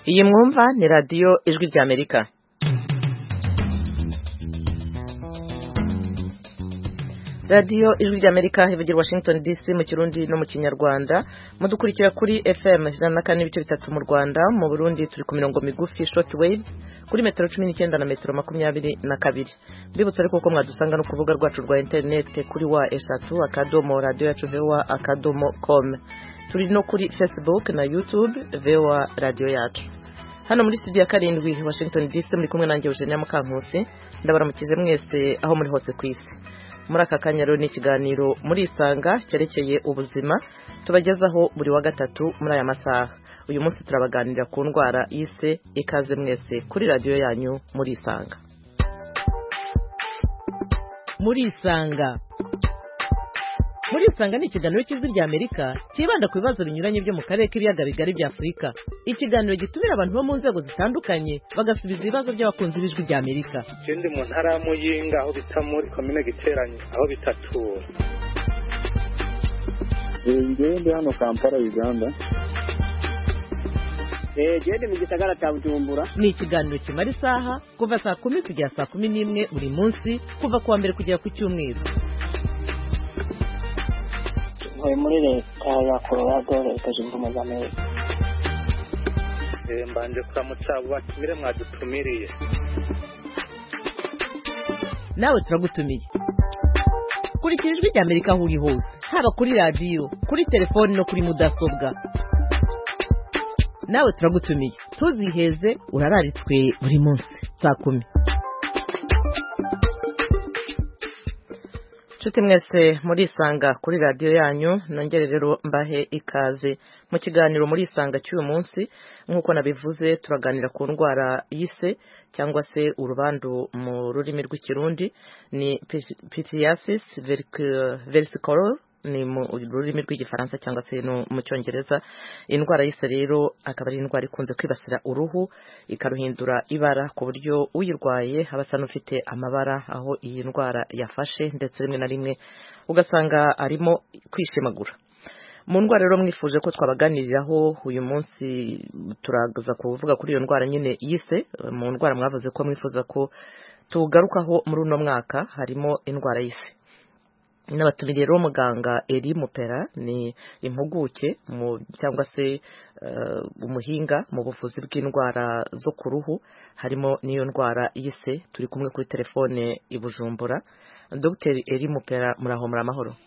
iyi mwumva ni radiyo ijwi ry'Amerika. radiyo ijwi ry'Amerika ivugira Washington DC mu Kirundi no mu Kinyarwanda. Mudukurikira kuri FM 104.3 mu Rwanda, mu Burundi turi ku mirongo migufi short wave kuri metero 19 na metero 22. Bibutsa ariko ko mwadusanga no kuvuga rwacu rwa internet kuri wa eshatu akadomo radio yacu voa.com. Turi no kuri Facebook na YouTube VOA radio yacu. Hano muri studio ya karindwi Washington DC muri kumwe nanjye Eugenia Mukankusi. Ndabaramukije mwese aho muri hose ku isi. Muri aka kanyaro ni ikiganiro muri Isanga cyerekeye ubuzima tubagezaho buri wa gatatu muri aya masaha. Uyu munsi turabaganira ku ndwara y'ise. Ikaze mwese kuri radio yanyu muri Isanga. Muri Isanga ni ikiganiro cy'ijwi ry'Amerika kibanda ku bibazo binyuranye byo mu karere k'ibiyaga bigari bya Afurika. Ikiganiro gitumira abantu bo mu nzego zitandukanye bagasubiza ibibazo by'abakunzi b'ijwi ry'Amerika. Ikindi mu ntara ya Muyinga aho bita muri komine Giteranyi aho bitatura. Ngende hano Kampala Uganda. Gende mu gisagara cya Bujumbura. Ni ikiganiro kimara isaha kuva saa 10 kugera saa 11 buri munsi kuva kuwa mbere kugera ku cyumweru. Muri leta ya Colorado leta zunze ubumwe za Amerika. Mbanje kuramutsa batumire mwadutumiriye. Nawe turagutumiye. Kurikira ijwi ry'Amerika aho uri hose, haba kuri radio, kuri telefone no kuri mudasobwa. Nawe turagutumiye. Tuziheze urararitswe buri munsi saa 10. Nshuti mwese muri Isanga kuri radio yanyu, nongere rero mbahe ikaze mu kiganiro muri Isanga cy'uyu munsi. Nk'uko nabivuze turaganira ku ndwara y'ise cyangwa se urubandu mu rurimi rw'Ikirundi, ni pityriasis versicolor ni mu rurimi rw'Igifaransa cyangwa se no mu Cyongereza. Indwara y'ise rero akaba ari indwara ikunze kwibasira uruhu ikaruhindura ibara ku buryo uyirwaye habasa n'ufite amabara aho iyi ndwara yafashe, ndetse rimwe na rimwe ugasanga arimo kwishimagura. Mu ndwara rero mwifuje ko twabaganiriraho uyu munsi turaza kuvuga kuri iyo ndwara nyine y'ise. Mu ndwara mwavuze ko mwifuza ko tugarukaho muri uno mwaka harimo indwara y'ise. N'abatumiriye rero muganga Eri Mupera, ni impuguke cyangwa se umuhinga mu buvuzi bw'indwara zo ku ruhu harimo n'iyo ndwara y'ise. Turi kumwe kuri telefone i Bujumbura. Dr. Eri Mupera, muraho muri amahoro?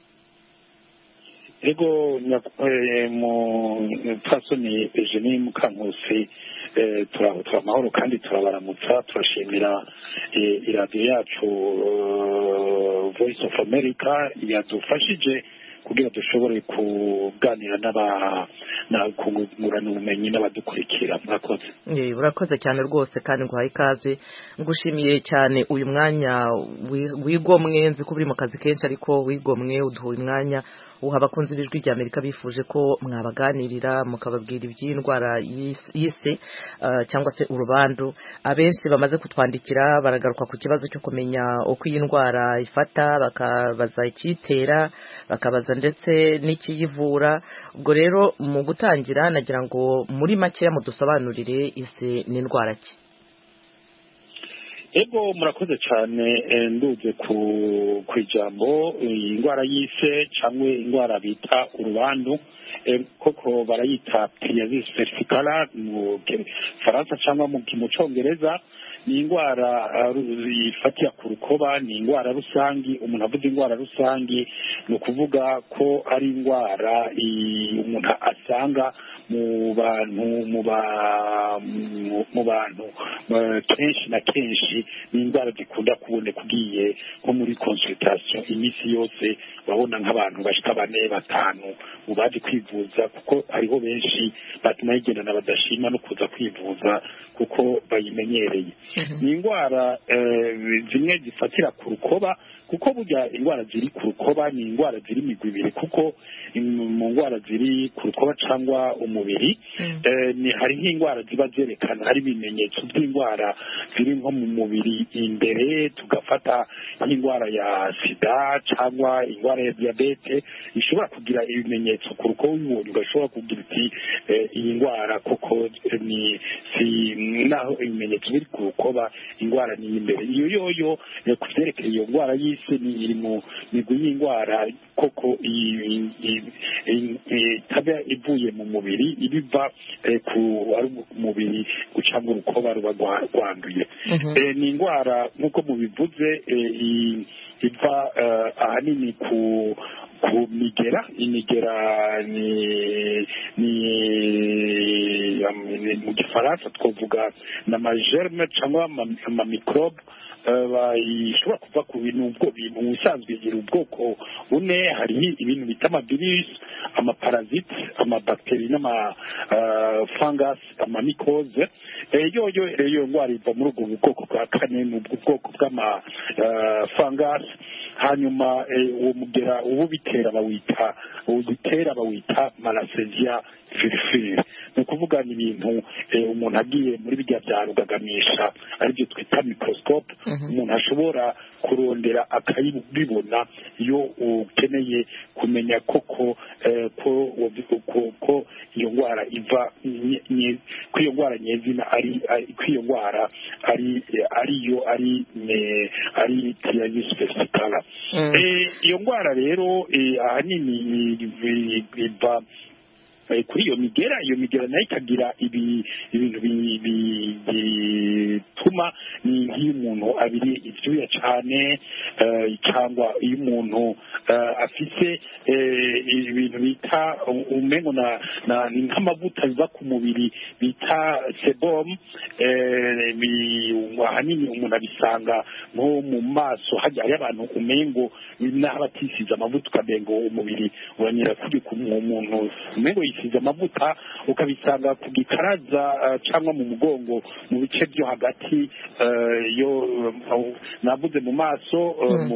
Ego mu fasoni Eugenie Mukankusi turaho amahoro kandi turabaramutsa. Turashimira iradiyo yacu Voice of America yadufashije kugira dushobore kuganira kungurana ubumenyi n'abadukurikira. Murakoze. Urakoze cyane rwose kandi nguhaye ikaze. Ngushimiye cyane uyu mwanya wigomwe. Nzi ko uri mu kazi kenshi ariko wigomwe uduhuye umwanya uha abakunzi b'ijwi ry'Amerika bifuje ko mwabaganirira mukababwira iby'indwara y'ise cyangwa se urubandu. Abenshi bamaze kutwandikira baragaruka ku kibazo cyo kumenya uko iyi ndwara ifata, bakabaza icyitera, bakabaza ndetse n'ikiyivura. Ubwo rero mu gutangira nagira ngo muri make mudusobanurire ise ni indwara ki? Ego murakoze cyane. Nduze ku ijambo indwara y'ise cyangwa indwara bita urubandu, koko barayita pityriasis versicolor mu Faransa cyangwa mu Cyongereza. Ni indwara ifatira ku rukoba, ni indwara rusangi. Umuntu avuga indwara rusangi ni ukuvuga ko ari indwara umuntu asanga mu bantu kenshi na kenshi. Ni indwara zikunda kuboneka ugiye nko muri consultation iminsi yose, babona nk'abantu bashika 4-5 mu baje kwivuza, kuko hariho benshi batumayigendana badashima no kuza kwivuza kuko bayimenyereye. Ni indwara zimwe zifatira ku rukoba, kuko burya indwara ziri ku rukoba ni indwara ziri imigwi ibiri, kuko mu ndwara ziri ku rukoba cyangwa umubiri hari nk'indwara ziba zerekana, hari ibimenyetso by'indwara ziri nko mu mubiri imbere, tugafata nk'indwara ya sida cyangwa indwara ya diyabete ishobora kugira ibimenyetso ku rukoba, ubibonye ugashobora kugira uti iyi ndwara koko ni naho ibimenyetso biri ku rukoba indwara ni imbere iyo yoyo ku byerekeye iyo ndwara y'ise ni iri mu migwi y'indwara koko itaba ivuye mu mubiri ibiva ku mubiri gucamo urukoba ruba rwanduye ni indwara nk'uko mubivuze iva ahanini ku migera imigera ni mu gifaransa twavuga n'amagerme cyangwa amamikrobe ishobora kuva ku bintu mu bisanzwe igira ubwoko bune hari ibintu bita amavirus amaparasite amabakiteri n'amafangasi amamikoze iyo ndwara iva muri ubwo bwoko bwa kane ni ubwo bwoko bw'amafangasi hanyuma uwo mugera uwo bitera bawita malassezia firifiri ni ukuvuga ni ibintu umuntu agiye muri bijya bya rugagamisha aribyo twita microscope umuntu ashobora kurondera akayibibona iyo ukeneye kumenya koko ko iyo ndwara iva ko iyo ndwara nyezina ko iyo ndwara ari tiriyasis vesicala iyo ndwara rero ahanini iva kuri iyo migera nayo ikagira ibintu bituma ni nk'iyo umuntu abiri ibyuya cyane cyangwa iyo umuntu afite ibintu bita umengo ni nk'amavuta biva ku mubiri bita sebum ahanini umuntu abisanga nko mu maso hajya hari abantu umengo n'aho batisize amavuta ukamengo umubiri uranyura kuri umuntu umengo yisize amavuta ukabisanga ku gikaraza cyangwa mu mugongo mu bice byo hagati navuze mu maso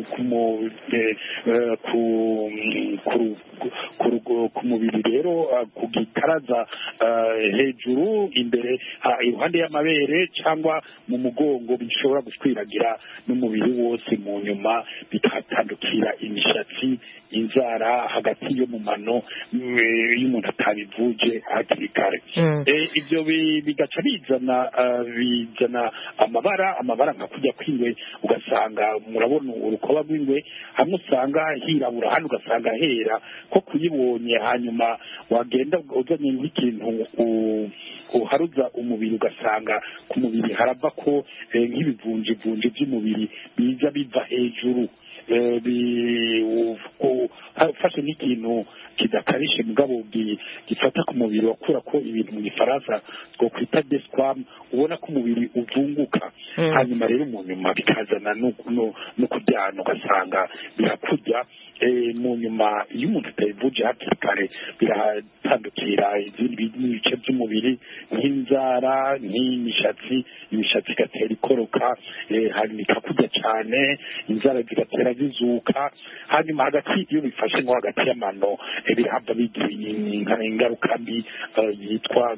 ku mubiri rero ku gikaraza hejuru imbere iruhande y'amabere cyangwa mu mugongo bishobora gushwiragira n'umubiri wose mu nyuma bikatandukira imishatsi inzara hagati yo mu mano iyo umuntu atabivuje hakiri kare ibyo bigaca bizana amabara nka kujya kw'ingwe ugasanga murabona urukoba rw'ingwe hamwe usanga hirabura hano ugasanga hera ko kuyibonye hanyuma wagenda uzanye nk'ikintu uharuza umubiri ugasanga ku mubiri harava ko nk'ibivunjivunji by'umubiri biza biva hejuru ufashe nk'ikintu kidakarishe mugabo gifata ku mubiri wakura ko ibintu mu gifaransa two kwita desquam ubona ko umubiri uvunguka hanyuma rero mu nyuma bikazana no kuryana ugasanga birakurya mu nyuma iyo umuntu atayivuje hakiri kare biratandukira ibindi bice by'umubiri nk'inzara nk'imishatsi igatera ikoroka hanyuma ikakurya cyane inzara zigatera zizuka hanyuma hagati iyo bifashe nko hagati y'amano birahava bigira ingaruka mbi yitwa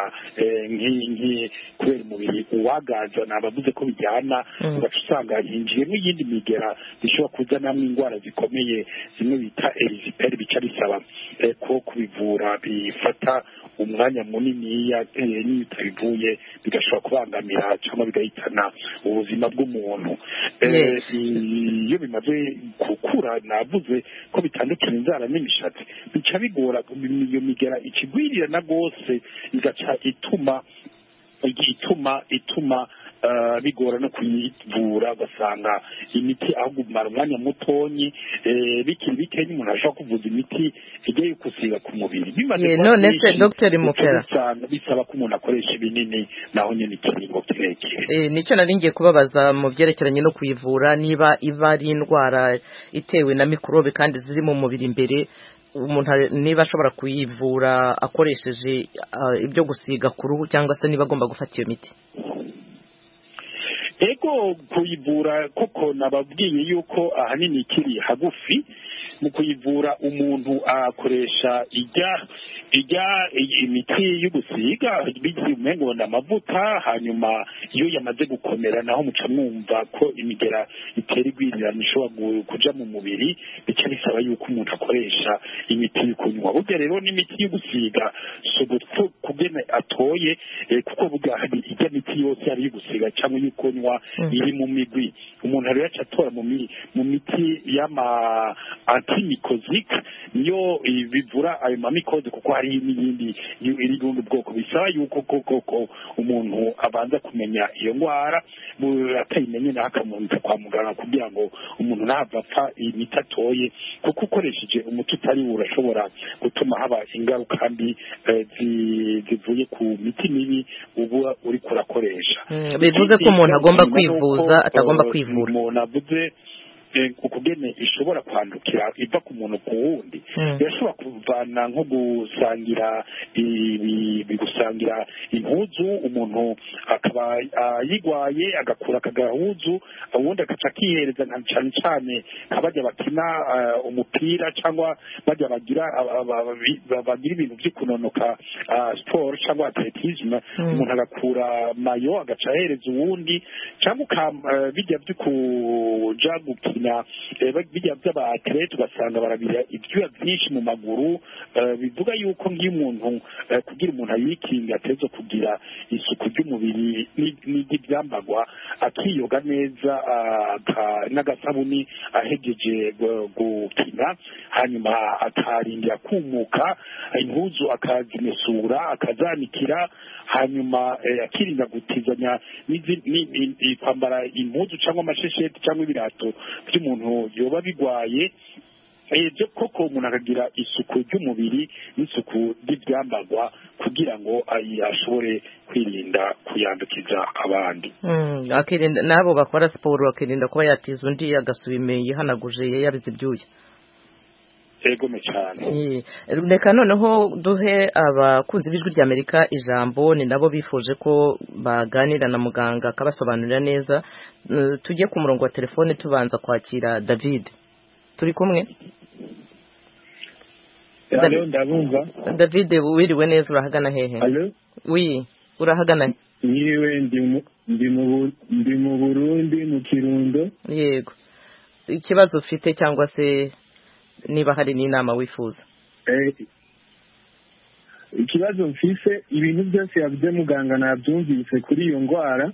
kubera umubiri uwagaza nabavuze ko bijyana ugaca usanga hinjiyemo iyindi migera bishobora kuzanamo indwara zikomeye zimwe bita eriziperi bica bisaba ko kubivura bifata umwanya munini n'iyo utabivuye bigashobora kubangamira cyangwa bigahitana ubuzima bw'umuntu iyo bimaze gukura navuze ko bitandukanye inzara n'imishatsi bica bigora iyo migera ikigwirirana rwose igaca ituma bigora no kuyivura ugasanga imiti aho kumara umwanya mutonyi bikiri bikeya umuntu ashobora kuvuza imiti igiye gusiga ku mubiri none se Dr. Mukera bisaba ko umuntu akoresha ibinini naho nyine ikiringo kirekire nicyo nari ngiye kubabaza mu byerekeranye no kuyivura niba iba ari indwara itewe na mikorobe kandi ziri mu mubiri imbere umuntu niba ashobora kuyivura akoresheje ibyo gusiga ku ruhu cyangwa se niba agomba gufata iyo miti ego kuyivura koko nababwiye yuko ahanini ikiri hagufi mu kuyivura umuntu akoresha imiti y'ugusiga umengo n'amavuta, hanyuma iyo yamaze gukomera naho muca mwumva ko imigera itera igwirirana ishobora kuja mu mubiri, bica bisaba yuko umuntu akoresha imiti y'ikunywa. burya rero n'imiti y'ugusiga so kugene atoye kuko burya hari ijya miti yose ari y'ugusiga cyangwa y'ukunywa iri mu migwi. Umuntu rero aca atora mu miti y'ama antimicosique niyo bivura ayo mamikode, kuko hari n'iyindi iri gundi bwoko. Bisaba yuko koko umuntu abanza kumenya iyo ndwara, atayimenye naho akamuha kwa muganga kugira ngo umuntu ntava apfa imiti atoye, kuko ukoresheje umuti utari urashobora gutuma haba ingaruka mbi zivuye ku miti mibi uba uri kurakoresha. Bivuze ko umuntu agomba kwivuza atagomba kwivura. Umuntu avuze ukugene ishobora kwandukira iva ku muntu ku wundi, yashobora kuvana nko gusangira impuzu, umuntu akaba yigwaye agakura akagahuzu, ubundi agaca akihereza cyane cyane abajya bakina umupira cyangwa bajya bagira ibintu byo kunonoka sport cyangwa atletisme, umuntu agakura mayo agaca ahereza uwundi, cyangwa bijya byo kuja gukina bijya by'abatlete ugasanga barabira ibyuya byinshi mu maguru. Bivuga yuko ngiyo umuntu kugira umuntu ayikinga atezo kugira isuku ry'umubiri n'ibyambagwa, akiyoga neza n'agasabuni ahegeje gukina, hanyuma akarindira kumuka impuzu akazimesura akazanikira, hanyuma akirinda gutizanya kwambara impuzu cyangwa amashesheti cyangwa ibirato by'umuntu yoba bigwaye. Ibyo koko umuntu akagira isuku ry'umubiri n'isuku ry'ibyambagwa kugira ngo ashobore kwirinda kuyandukiza abandi. Akirinda n'abo bakora siporo akirinda kuba yatiza undi agasuba yihanaguje yabize ibyuya. Egome cyane. Reka noneho duhe abakunzi b'ijwi rya Amerika ijambo, ni nabo bifuje ko baganira na muganga akabasobanurira neza. Tujye ku murongo wa telefone tubanza kwakira David. Turi kumwe? Ndabumva. David, wiriwe neza, urahagana hehe? Allo? Oui, urahagana? Niwe ndi mu Burundi mu Kirundo. Yego. Ikibazo ufite cyangwa se niba hari n'inama wifuza? Ikibazo mfise, ibintu byose yavuze muganga nabyumvise kuri iyo ndwara.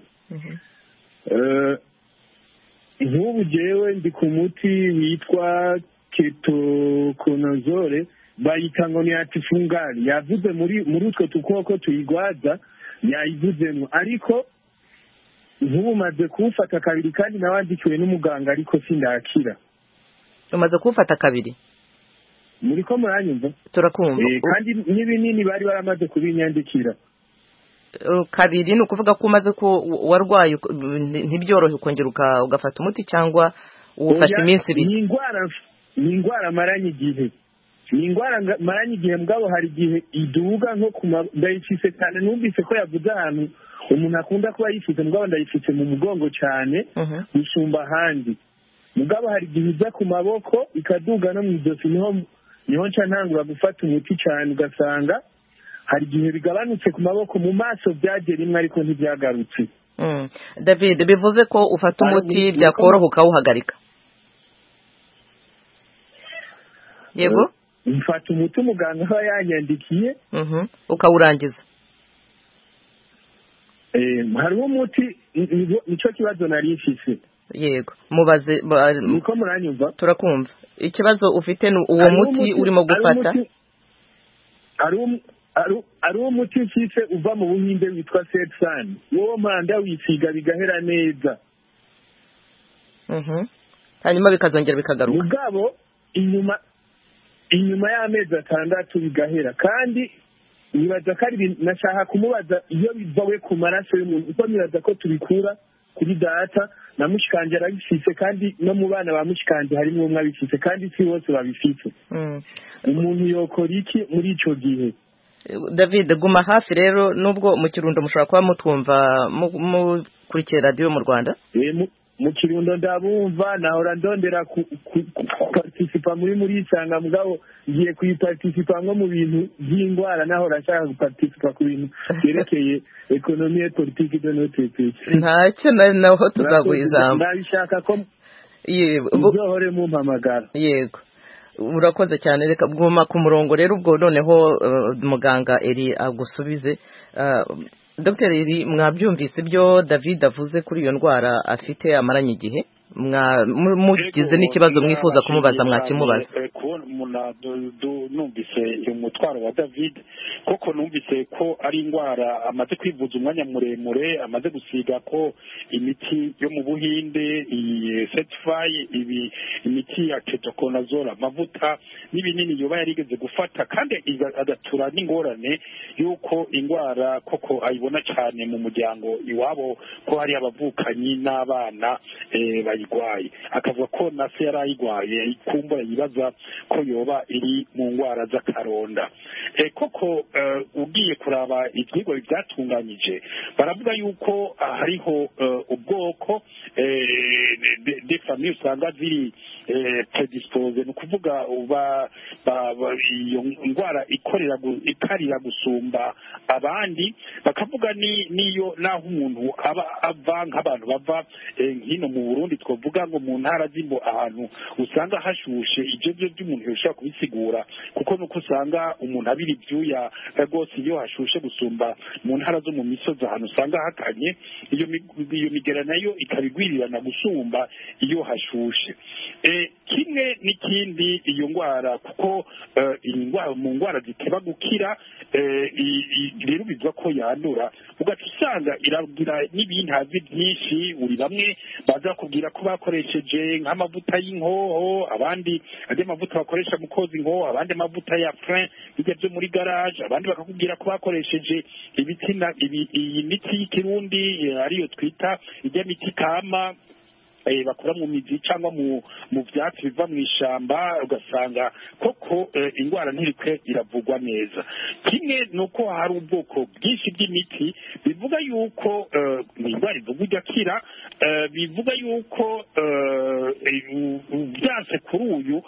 Nk'ubu jewe ndi ku muti witwa ketoconazole, bayita ngo ni antifungari. Yavuze muri utwo tukoko tuyigwaza yayivuzemo, ariko nk'ubu maze kuwufata kabiri kandi nawandikiwe n'umuganga ariko sindakira. Umaze kuwufata kabiri? Muri ko muranyumva? Turakumva. Kandi n'ibinini bari baramaze kubinyandikira. Kabiri ni ukuvuga ko umaze ko warwaye ntibyorohe ukongera ugafata umuti, cyangwa uwufata iminsi ibiri? Ni indwara maranye igihe. Ni indwara maranye igihe, mugabo hari igihe iduga nko ndayifise cyane. Numvise ko yavuze ahantu umuntu akunda kuba yifite, mugabo ndayifite mu mugongo cyane gusumba ahandi. Mugabo hari igihe ijya ku maboko ikaduga no mu ijosi, niho nca ntangura gufata umuti cyane, ugasanga hari igihe bigabanutse ku maboko, mu maso byagiye rimwe ariko ntibyagarutse. David, bivuze ko ufata umuti byakoroha ukawuhagarika? Yego, mfata umuti umuganga aba yanyandikiye ukawurangiza. Hariho umuti, nicyo kibazo nari mfise. Yego, mubaze. Niko muranyumva? Turakumva. Ikibazo ufite ni uwo muti urimo gufata? Ari umuti mfise uva mu Buhinde witwa Setsan. Wowe mpanda wisiga bigahera neza. Hanyuma bikazongera bikagaruka. Mugabo inyuma y'amezi 6 bigahera. Kandi nibaza ko ari nashaka kumubaza iyo bivawe ku maraso y'umuntu, uko nibaza ko tubikura kuri data na mushikanje arabifise, kandi no mu bana ba mushikanje harimo umwe abifise, kandi si bose babifise. Umuntu yokora iki muri ico gihe? David, guma hafi rero, nubwo mu Kirundo mushobora kuba mutwumva mukurikira radio mu Rwanda. mu Kirundo ndabumva nahora ndondera participa muri isanga mugabo ngiye kuyiparticipa nko mu bintu by'indwara nahora nshaka guparticipa ku bintu byerekeye ekonomi et politique de notre pays. Ntacyo naho tuzaguha ijambo. Ndabishaka ko yego uzohore mu mpamagara. Yego urakoze cyane, reka bwuma ku murongo rero ubwo noneho muganga Eri agusubize. Dr. Eri, mwabyumvise ibyo David avuze kuri iyo ndwara afite amaranye igihe, mugize n'ikibazo mwifuza kumubaza mwakimubaza? Numvise umutwaro wa David koko, numvise ko ari indwara amaze kwivuza umwanya muremure, amaze gusiga ko imiti yo mu Buhinde certify imiti ya ketoconazole, amavuta n'ibinini yoba yarigeze gufata, kandi agatura n'ingorane yuko indwara koko ayibona cyane mu muryango iwabo, ko hari abavukanyi n'abana bayigwaye, akavuga ko na se yarayigwaye, kumbura yibaza ko yoba iri mu ndwara z'akaronda. Koko ugiye kuraba ibyigwa byatunganyije baravuga yuko hariho ubwoko de famille usanga ziri predispose, ni ukuvuga iyo ndwara ikarira gusumba abandi, bakavuga niyo naho umuntu ava nk'abantu bava hino mu Burundi, twavuga ngo mu ntara z'imbo ahantu usanga hashushe, ibyo by'umuntu yoshobora kubisigura, kuko nuko usanga umuntu abira ibyuya rwose iyo hashushe gusumba mu ntara zo mu misozi ahantu usanga hakanye, iyo migera nayo ikabigwirirana gusumba iyo hashushe. Kimwe n'ikindi iyo ndwara, kuko mu ndwara ziteba gukira, rero bivuga ko yandura, ugaca usanga iragira n'ibintazi byinshi. Uri bamwe baza kubwira ko bakoresheje nk'amavuta y'inkoho, abandi andi mavuta bakoresha mu koza inkoho, abandi amavuta ya frein bijya byo muri garage, abandi bakakubwira ko bakoresheje iyi miti y'ikirundi ariyo twita ijya miti kama bakora mu mizi cyangwa mu byatsi biva mu ishyamba, ugasanga koko indwara ntirikwe iravugwa neza. Kimwe ni uko hari ubwoko bwinshi bw'imiti bivuga yuko indwara ivugwa igakira, bivuga yuko byanse kuri uyu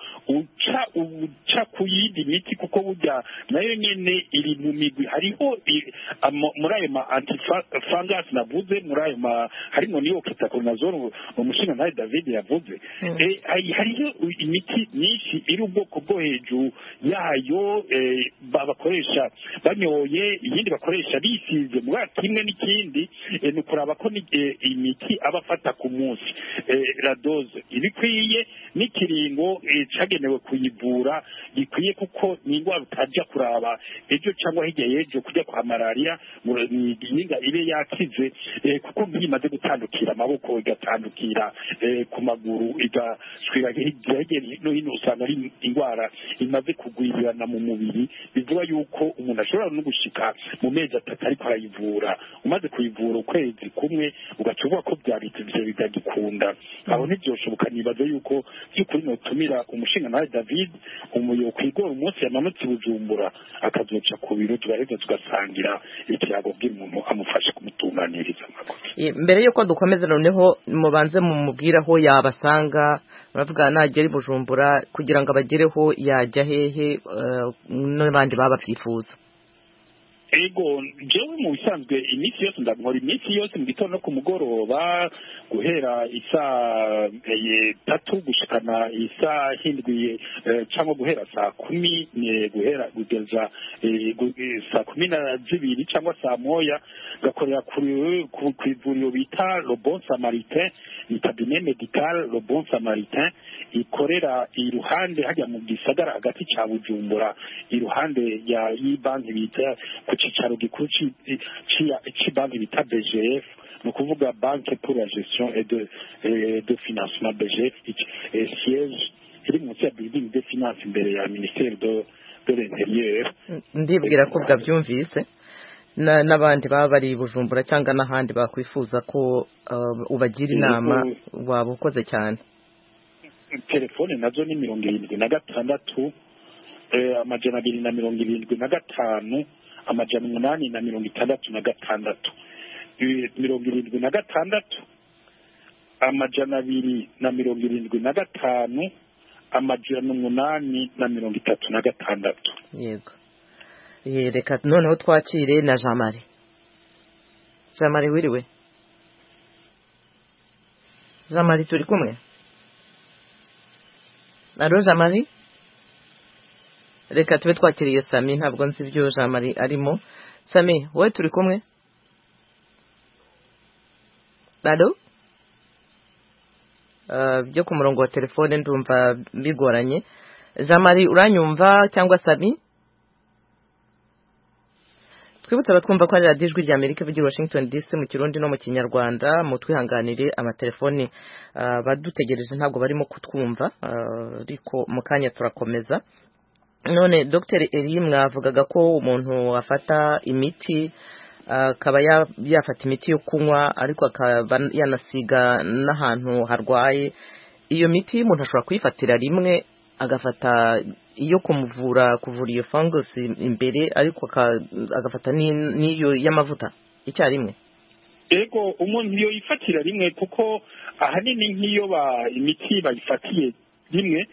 uca ku yindi miti, kuko burya nayo nyine iri mu migwi. Hariho muri ayo ma antifangasi navuze, muri ayo harimo niyo ketoconazole umushinga nawe David yavuze, hariho imiti myinshi iri ubwoko bwo hejuru yayo, bakoresha banyoye, iyindi bakoresha bisize. Muri kimwe n'ikindi ni ukuraba ko imiti aba afata ku munsi, la dose ibikwiye n'ikiringo cyagenewe kuyivura gikwiye, kuko ni indwara utajya kuraba ejo cyangwa hirya y'ejo kujya kwa malariya ngo ibe yakize, kuko nk'imaze gutandukira amaboko igatandukira ku maguru igaswira hirya no hino, usanga ari indwara imaze kugwirirana mu mubiri. Bivuga yuko umuntu ashobora no gushika mu mezi 3 ariko arayivura. Umaze kuyivura ukwezi kumwe ugaca uvuga ko byabitse bigagikunda, aho ntibyoshoboka. Nibaza yuko by'ukuri notumira umushinga nawe David umuyo kwigora umunsi yamanutse Bujumbura, akazoca ku biro tugaheza tugasangira ikiyago bw'umuntu amufashe kumutunganiriza amakuru. Mbere yuko dukomeza noneho mubanze mumubwira aho yabasanga, muravuga nagera i Bujumbura kugira ngo abagereho yajya hehe n'abandi baba byifuza? Ego jewe mu bisanzwe iminsi yose ndakora iminsi yose mu gitondo ku mugoroba guhera isaa 3 gushikana isaa 7 cyangwa guhera saa 10 guhera kugeza saa 12 cyangwa saa 1 gakorera ku ivuriro bita Le Bon Samaritain, ni cabinet medical Le Bon Samaritain, ikorera iruhande hajya mu gisagara hagati cya Bujumbura, iruhande ya banki bita ku cicaro gikuru banki bita BGF, ni ukuvuga banque pour la gestion et de financement BGF, siège iri munsi ya building de finance imbere ya ministère de l'intérieur. Ndibwira ko bwabyumvise n'abandi baba bari Bujumbura cyangwa n'ahandi bakwifuza ko ubagira inama, waba ukoze cyane. Telefone nazo ni 76 amajana 275 amajana 866 76 275 836. yego reka noneho twakire na Jean Marie. Jean Marie wiriwe? Jean Marie turi kumwe? Alo Jean Marie? Reka tube twakiriye Sami, ntabwo nzi ibyo Jean Marie arimo. Sami wowe turi kumwe? Alo? Byo ku murongo wa telefone ndumva bigoranye. Jean Marie uranyumva cyangwa Sami? Twibutsa batwumva ko ari radio Ijwi rya Amerika ivugira Washington DC mu Kirundi no mu Kinyarwanda. Mu twihanganire amatelefoni badutegereje ntabwo barimo kutwumva, ariko mu kanya turakomeza. None Dr. Eli mwavugaga ko umuntu afata imiti akaba yafata imiti yo kunywa ariko akaba yanasiga n'ahantu harwaye. Iyo miti umuntu ashobora kuyifatira rimwe agafata iyo kuvura iyo fungus imbere ariko agafata n'iyo y'amavuta icyarimwe. Ego umuntu iyo yifatira rimwe kuko ahanini nk'iyo imiti bayifatiye rimwe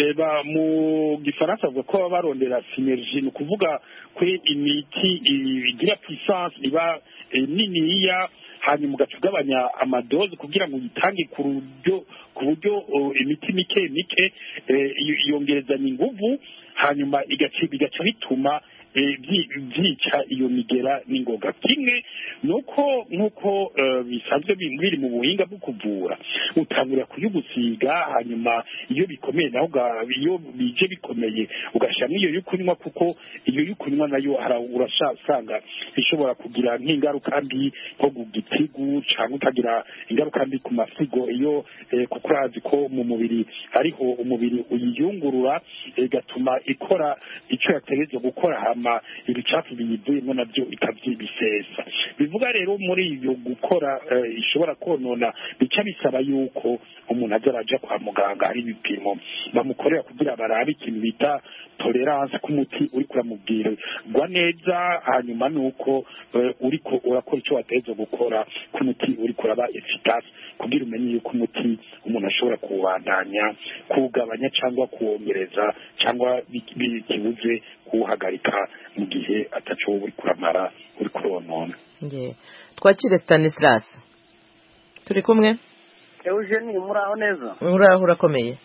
mu gifaransa bavuga ko barondera synergie, ni ukuvuga ko imiti igira puissance iba niniya hanyuma ugacugabanya amadoze kugira ngo uyitange ku buryo imiti mike yongerezanya inguvu hanyuma igaca bituma byica iyo migera n'ingoga. Kimwe nuko nkuko bisanzwe biri mu buhinga bwo kuvura, utangura kuyigusiga hanyuma iyo bikomeye naho iyo bije bikomeye ugashamo iyo yukunywa, kuko iyo yukunywa nayo urasanga ishobora kugira nk'ingaruka mbi nko gutigu cyangwa ukagira ingaruka mbi ku masigo iyo kuko urazi ko mu mubiri hariho umubiri uyiyungurura igatuma ikora icyo yategerezwa gukora hama ibicafu biyivuyemo nabyo ikabyibisesa. Bivuga rero muri iyo gukora ishobora konona, bica bisaba yuko umuntu azaraja kwa muganga hari ibipimo bamukorera kugira barabe ikintu bita tolerance k'umuti uri kuramubwirwa neza, hanyuma nuko uriko urakora icyo wategerezwa gukora k'umuti uri kuraba efficace kugira umenye yuko umuti umuntu ashobora kuwandanya kuwugabanya cyangwa kuwongereza cyangwa bikibuze kuwuhagarika mu gihe ataco uri kuramara uri kuronona. Twakire Stanislas turi kumwe. Eugenie muraho neza? Muraho urakomeye?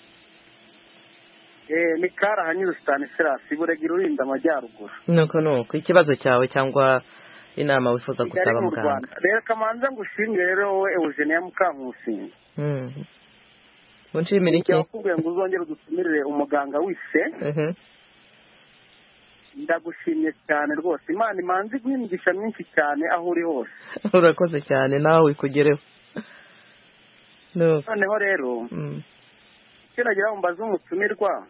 Ni Kara hanyuru Stanislas Buregiro urinda amajyaruguru. Nuko ikibazo cyawe cyangwa inama wifuza gusaba muganga. Reka manza ngushimire rero wowe Eugenie Mukankusi. Unshimire iki? Yakubwiye ngo uzongere udutumirire umuganga wise. Ndagushimye cyane rwose. Imana imanzi guhingisha myinshi cyane aho uri hose. Urakoze cyane nawe wikugereho. Noneho rero kiragira mbaza umutumirwa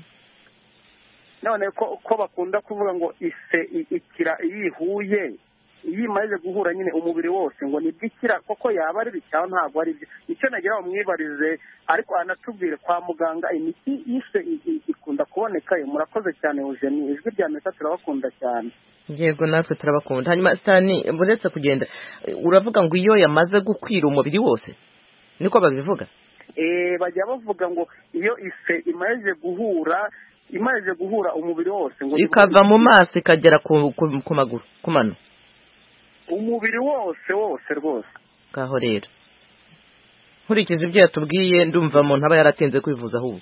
none ko bakunda kuvuga ngo ise ikira yihuye yimaze guhura nyine umubiri wose ngo nibwikira koko yaba ari bicyaho ntabwo ari byo. Icyo nagira umwibarize ariko anatubwire kwa muganga imiti ise ikunda kuboneka. Murakoze cyane Eugenie, Ijwi rya Amerika turabakunda cyane. Yego natwe turabakunda. Hanyuma Stani buretse kugenda uravuga ngo iyo yamaze gukwira umubiri wose niko babivuga? Bajya bavuga ngo iyo ise imaze guhura umubiri wose ngo ikava mu maso ikagera ku maguru ku mano, umubiri wose rwose. Kaho rero nkurikije ibyo yatubwiye ndumva umuntu aba yaratinze kwivuza ahubwo.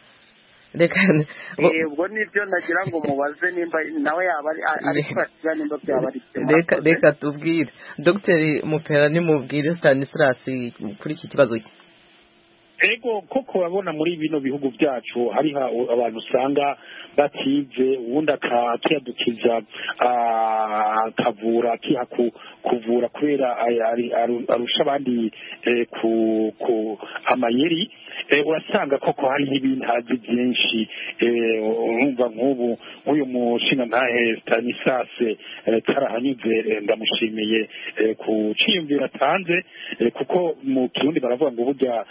Ubwo nibyo nagira ngo mubaze nimba nawe yaba ari kwakira nimba byaba ari cyo. Reka tubwire Dr. Mupera nimubwire Stanislas kuri iki kibazo cye. Ego koko wabona muri bino bihugu byacu hari abantu usanga batize ubundi akiyadukiza akavura kuvura kubera arusha abandi ku amayeri. Urasanga koko hari ibintu hazi byinshi. Urumva nk'ubu uyu mushinga ntahe Stanislas karahanyuze ndamushimiye ku ciyumvira atanze, kuko mu Kirundi baravuga ngo burya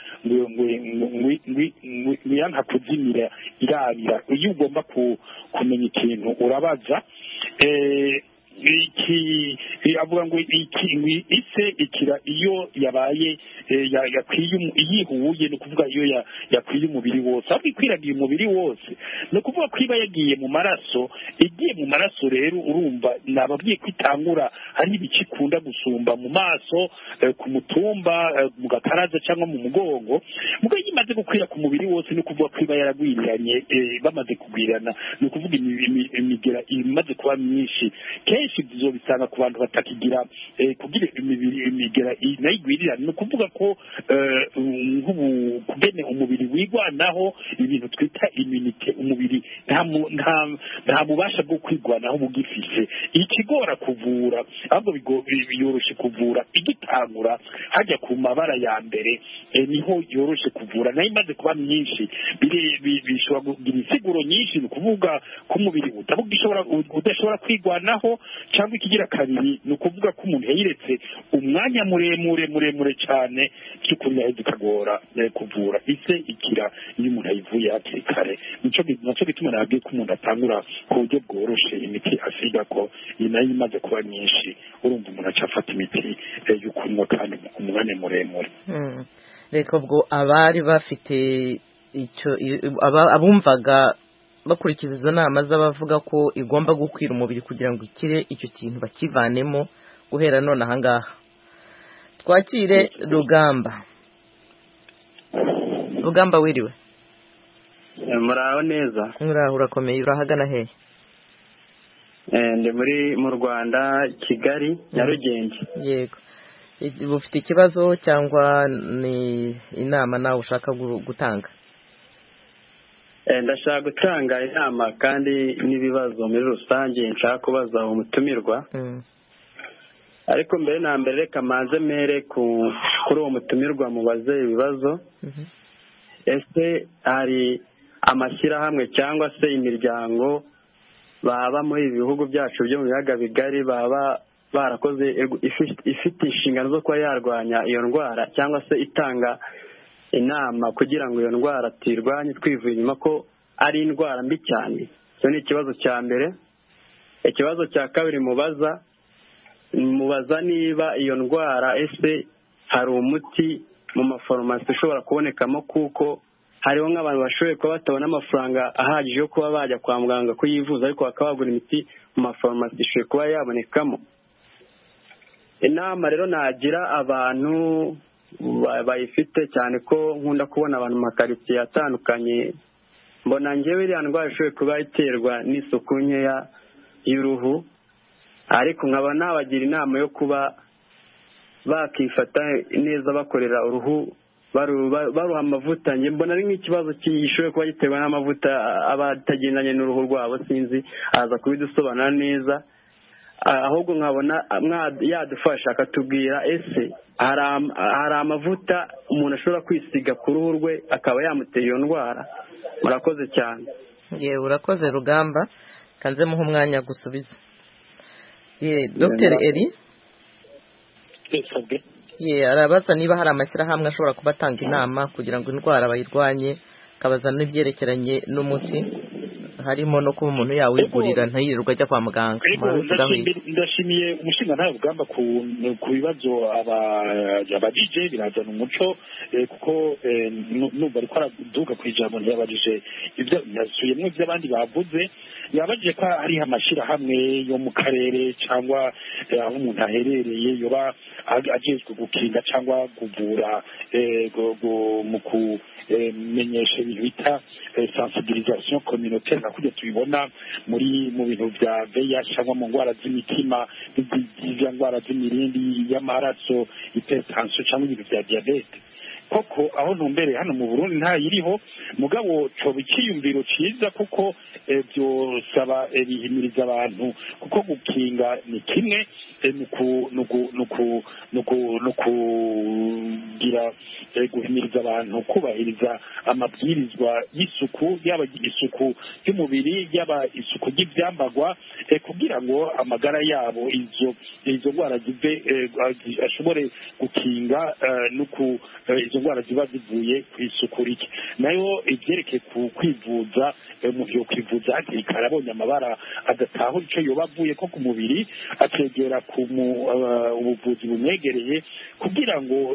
yanka kuzimira irabira. Iyo ugomba kumenya ikintu urabaza. avuga ngo ise ikira iyo yabaye yakwiye iyihuye ni ukuvuga iyo yakwiye umubiri wose ahubwo ikwiragiye umubiri wose ni ukuvuga ko iba yagiye mu maraso igiye mu maraso rero urumva nababwiye ko itangura hari ibice ikunda gusumba mu maso ku mutumba mu gakaraza cyangwa mu mugongo mugo imaze gukwira ku mubiri wose ni ukuvuga ko iba yaragwiriranye bamaze kugwirana ni ukuvuga imigera imaze kuba myinshi kenshi bizobisanga ku bantu batakigira kugira imigera nayo igwirirana ni ukuvuga ko kugene umubiri wigwanaho ibintu twita immunite umubiri nta bubasha bwo kwigwanaho bugifise ikigora kuvura ahubwo biyoroshe kuvura igitangura hajya ku mabara ya mbere niho yoroshe kuvura nayo imaze kuba myinshi bishobora kugira insiguro nyinshi ni ukuvuga ko umubiri udashobora kwigwanaho cyangwa ikigira kabiri ni ukuvuga ko umuntu yayiretse umwanya muremure cyane by'ukuri yaheze ikagora kuvura ise ikira iyo umuntu ayivuye hakiri kare nacyo bituma nabwiye ko umuntu atangura ku buryo bworoshe imiti asiga ko iyi nayo imaze kuba myinshi urumva umuntu acafata imiti yo kunywa kandi umwanya muremure reka ubwo abari bafite icyo abumvaga bakurikiza izo nama z'abavuga ko igomba gukwira umubiri kugira ngo ikire icyo kintu bakivanemo guhera none ahangaha twakire rugamba wiriwe muraho neza muraho urakomeye urahagana hehe ndi mu Rwanda Kigali Nyarugenge yego ufite ikibazo cyangwa ni inama nawe ushaka gutanga ndashaka gutanga inama kandi n'ibibazo muri rusange nshaka kubaza umutumirwa ariko mbere na mbere reka manze mere kuri uwo mutumirwa mubaze ibibazo ese hari amashyirahamwe cyangwa se imiryango baba muri ibi bihugu byacu byo mu biyaga bigari baba barakoze ifite inshingano zo kuba yarwanya iyo ndwara cyangwa se itanga inama kugira ngo iyo ndwara tuyirwanye twivuye inyuma ko ari indwara mbi cyane icyo ni ikibazo cya mbere ikibazo cya kabiri mubaza niba iyo ndwara ese hari umuti mu mafarumasi ushobora kubonekamo kuko hariho nk'abantu bashoboye kuba batabona amafaranga ahagije yo kuba bajya kwa muganga kuyivuza ariko bakaba bagura imiti mu mafarumasi ishoboye kuba yabonekamo inama rero nagira abantu bayifite cyane ko nkunda kubona abantu mu makaritsiye atandukanye mbona njyewe iriya ndwara ishoboye kuba iterwa n'isuku nkeya y'uruhu ariko nkaba nabagira inama yo kuba bakifata neza bakorera uruhu baruha amavuta njye mbona ari nk'ikibazo gishoboye kuba giterwa n'amavuta aba atagendanye n'uruhu rwabo sinzi aza kubidusobanura neza ahubwo nkabona yadufasha akatubwira ese hari amavuta umuntu ashobora kwisiga ku ruhu rwe akaba yamutera iyo ndwara murakoze cyane yewe urakoze rugamba kanze muha umwanya gusubiza Dr. Eri arabaza niba hari amashyirahamwe ashobora kuba atanga inama kugira ngo indwara bayirwanye akabaza n'ibyerekeranye n'umuti harimo no kuba umuntu yawigurira ntayirirwa ajya kwa muganga ndashimiye umushinga ntawe rugamba ku bibazo aba DJ birazana umuco kuko numva ariko araduka ku ijambo ntiyabajije ibyo yasuyemo iby'abandi bavuze yabajije ko hari amashyirahamwe yo mu karere cyangwa aho umuntu aherereye yoba agezwe gukinga cyangwa kuvura mu kumenyesha ibintu bita sensibilisation communautaire nakujya tubibona mu bintu bya VIH cyangwa mu ndwara z'imitima n'izindi ndwara z'imirindi y'amaraso hypertension cyangwa ibintu bya diabete koko aho ntumbere hano mu Burundi ntayiriho mugabo coba ikiyumviro ciza kuko byosaba bihimiriza abantu kuko gukinga ni kimwe nukugira guhimiriza abantu kubahiriza amabwirizwa y'isuku, yaba isuku y'umubiri yaba isuku ry'ibyambagwa, kugira ngo amagara yabo izo ndwara zive ashobore gukinga nuko izo ndwara ziba zivuye ku isuku rike. Nayo ibyerekeye ku kwivuza, umuntu yo kwivuza hakiri kare abonye amabara adatahura icyo yoba avuye ko ku mubiri, akegera ku ubuvuzi bumwegereye kugira ngo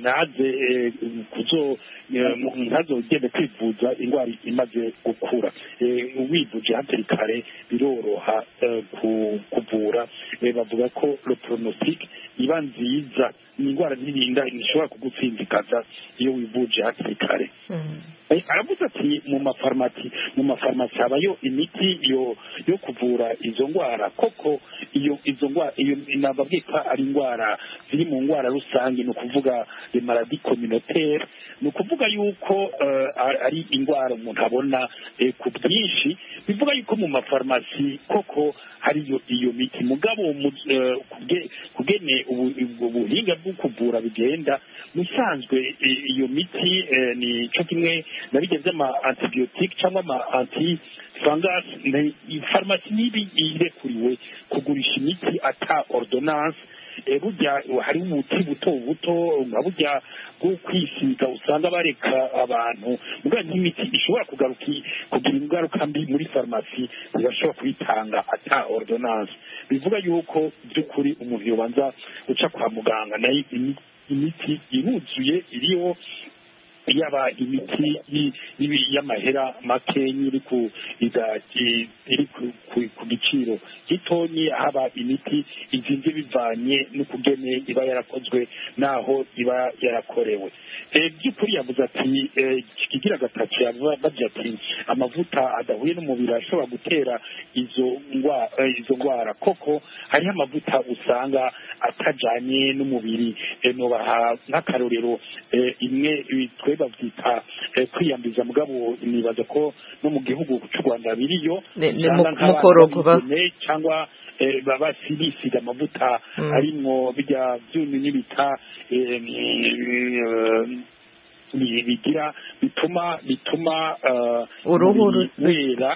ntazogende kwivuza indwara imaze gukura. Wivuje hakiri kare biroroha kuvura. Bavuga ko le pronostic iba nziza, ni indwara ntirinda ishobora kugutsinzikaza iyo wivuje hakiri kare. Aravuze ati mu mafarumasi habayo imiti yo kuvura izo ndwara. Koko izo ndwara nababwika ari indwara ziri mu ndwara rusange, ni ukuvuga les maladies communautaires, ni ukuvuga yuko ari indwara umuntu abona ku bwinshi. Bivuga yuko mu mafarumasi koko hariyo iyo miti, mugabo kugene ubuhinga bwo kuvura bigenda musanzwe iyo miti ni cyo kimwe na bijya by'ama antibiotique cyangwa ama antifungus. Farumasi nibi irekuriwe kugurisha imiti ata ordonnance. Burya hari umuti buto nka burya bwo kwisiga usanga bareka abantu, muga n'imiti ishobora kugira ingaruka mbi muri farumasi ntibashobora kuyitanga ata ordonnance. Bivuga yuko by'ukuri umuntu yobanza uca kwa muganga, nayo imiti iruzuye iriho, yaba imiti y'amahera makenyi iri ku giciro gitonyi, haba imiti izinze bivanye n'ukugene iba yarakozwe naho iba yarakorewe. By'ukuri yavuze ati kigira gatatu, yavuze ati amavuta adahuye n'umubiri ashobora gutera izo ndwara. Koko hariho amavuta usanga atajanye n'umubiri. Nobaha nk'akarorero imwe babyita kwiyambiza, mugabo nibaza ko no mu gihugu cy'u Rwanda biriyo, cyangwa baba bisiga amavuta arimo bijya byunyunyu bita bigira bituma uruhu rwera,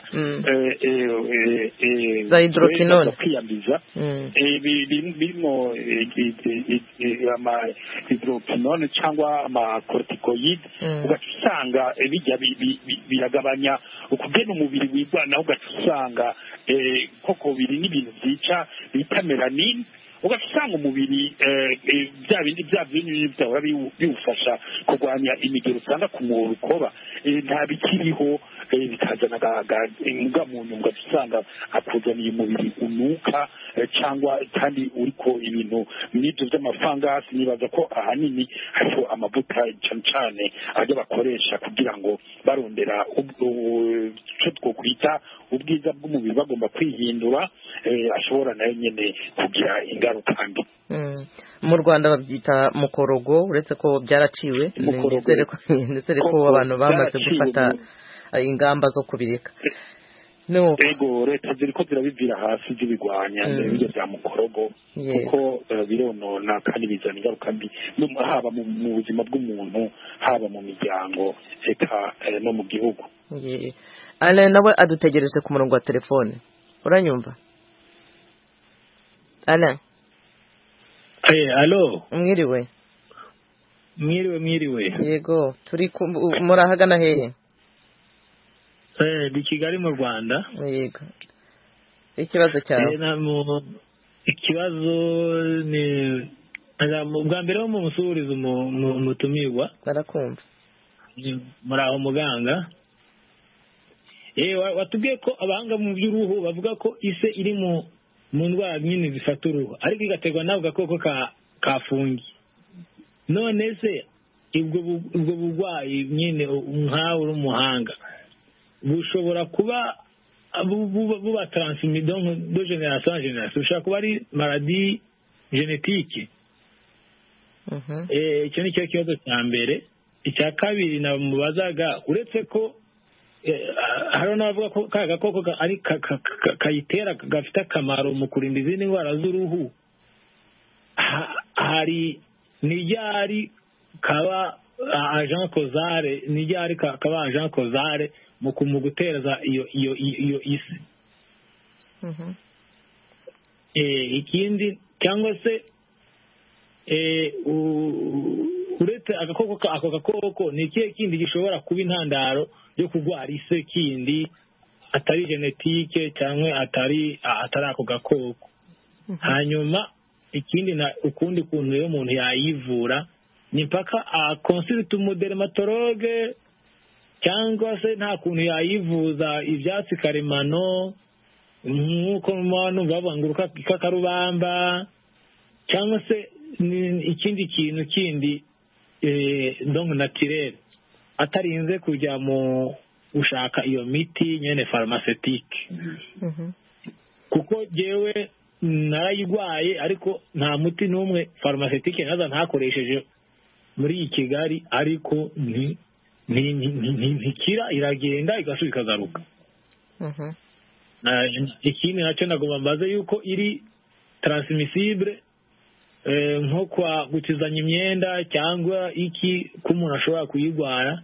za hydroquinone kwiyambiza birimo ama hydroquinone cyangwa ama corticoid. Ugasanga bijya biragabanya ukugena umubiri wigwana, ugasanga koko biri n'ibintu byica bita melanine. Ugasanga umubiri bya bindi byahora biwufasha kurwanya imigero usanga ku rukoba nta bikiriho, bikazana mugamuntu ugasanga akuzaniye umubiri unuka, cyangwa kandi uriko ibintu n'ibyo by'amafangasi. Nibaza ko ahanini hariho amavuta cyane cyane ajya bakoresha kugira ngo barondera icyo twokwita ubwiza bw'umubiri, bagomba kwihindura, ashobora nayo nyine kugira ingaruka mbi. Mu Rwanda babyita mukorogo, uretse ko byaraciwe, ndetse ko abantu bamaze gufata ingamba zo kubireka. Ego leta ziriko zirabivira hasi zibigwanya ibyo bya mukorogo, kuko bironona kandi bizana ingaruka mbi haba mu buzima bw'umuntu, haba mu miryango, eka no mu gihugu. Alain nawe adutegereje ku murongo wa telefone, uranyumva Alain? Alo. Mwiriwe. Yego, turi murahagana hehe? Di Kigali mu Rwanda. Yego. Ikibazo cyawe? Ikibazo ni bwa mbere wo mu musurizo mutumirwa. Barakumva. Muri aho muganga. Watubwiye ko abahanga mu by'uruhu bavuga ko ise iri mu ndwara nyine zifata uruhu, ariko igaterwa n'ako gakoko kafungi. None se ubwo burwayi nyine nkawe uri umuhanga bushobora kuba buba transmis de génération en génération, bushobora kuba ari maladie génétique? Icyo ni cyo kibazo cya mbere. Icya kabiri namubazaga, uretse ko hari n'abavuga ko ka gakoko ari kayitera gafite akamaro mu kurinda izindi ndwara z'uruhu, hari n'iryari kaba agent causale ni ryari kaba agent causale mu guteza iyo isi. Ikindi cyangwa se uretse ako gakoko ni ikihe kindi gishobora kuba intandaro yo kurwara ise kindi atari genetike cyangwa atari ako gakoko. Hanyuma ikindi ukundi kuntu rero umuntu yayivura ni mpaka consulte umudermatologue cyangwa se nta kuntu yayivuza ibyatsi karemano nk'uko muntu bavuga ikakarubamba cyangwa se ikindi kintu kindi donc naturel atarinze kujya mu gushaka iyo miti nyene pharmaceutique. Kuko jewe narayigwaye ariko nta muti n'umwe pharmaceutique naza ntakoresheje muri iyi Kigali, ariko ntikira, iragenda igasubira ikagaruka. Ikindi nacyo nagomba mbaze yuko iri transmissible nko kwa gutizanya imyenda cyangwa iki ko umuntu ashobora kuyigwara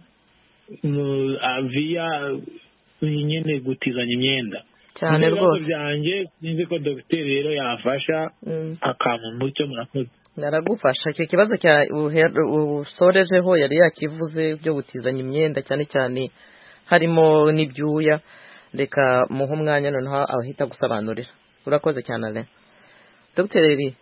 via nyine gutizanya imyenda cyane rwose. Byanjye sinzi ko dogiteri rero yafasha akampa umucyo. Murakoze. Naragufasha. Icyo kibazo cya usorejeho yari yakivuze byo gutizanya imyenda cyane cyane harimo n'ibyuya. Reka muhe umwanya noneho abahita gusobanurira. Urakoze cyane ale dogiteri.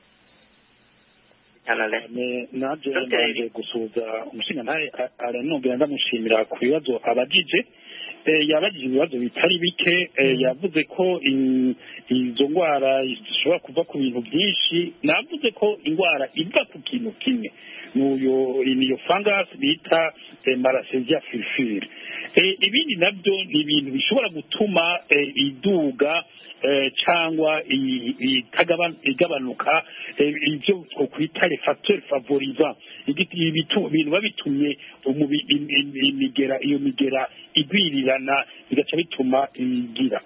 Nabyo ndaje gusuza umushinga ntaye aranongera ndamushimira ku bibazo abajije. Yabajije ibibazo bitari bike, yavuze ko izo ndwara zishobora kuva ku bintu byinshi. Navuze ko indwara iva ku kintu kimwe, niyo fungus bita Malassezia furfure. Ibindi nabyo ni ibintu bishobora gutuma iduga cyangwa igabanuka, ibyo twokwita les facteurs favorisants, ibintu babitumye iyo migera igwirirana bigaca bituma igira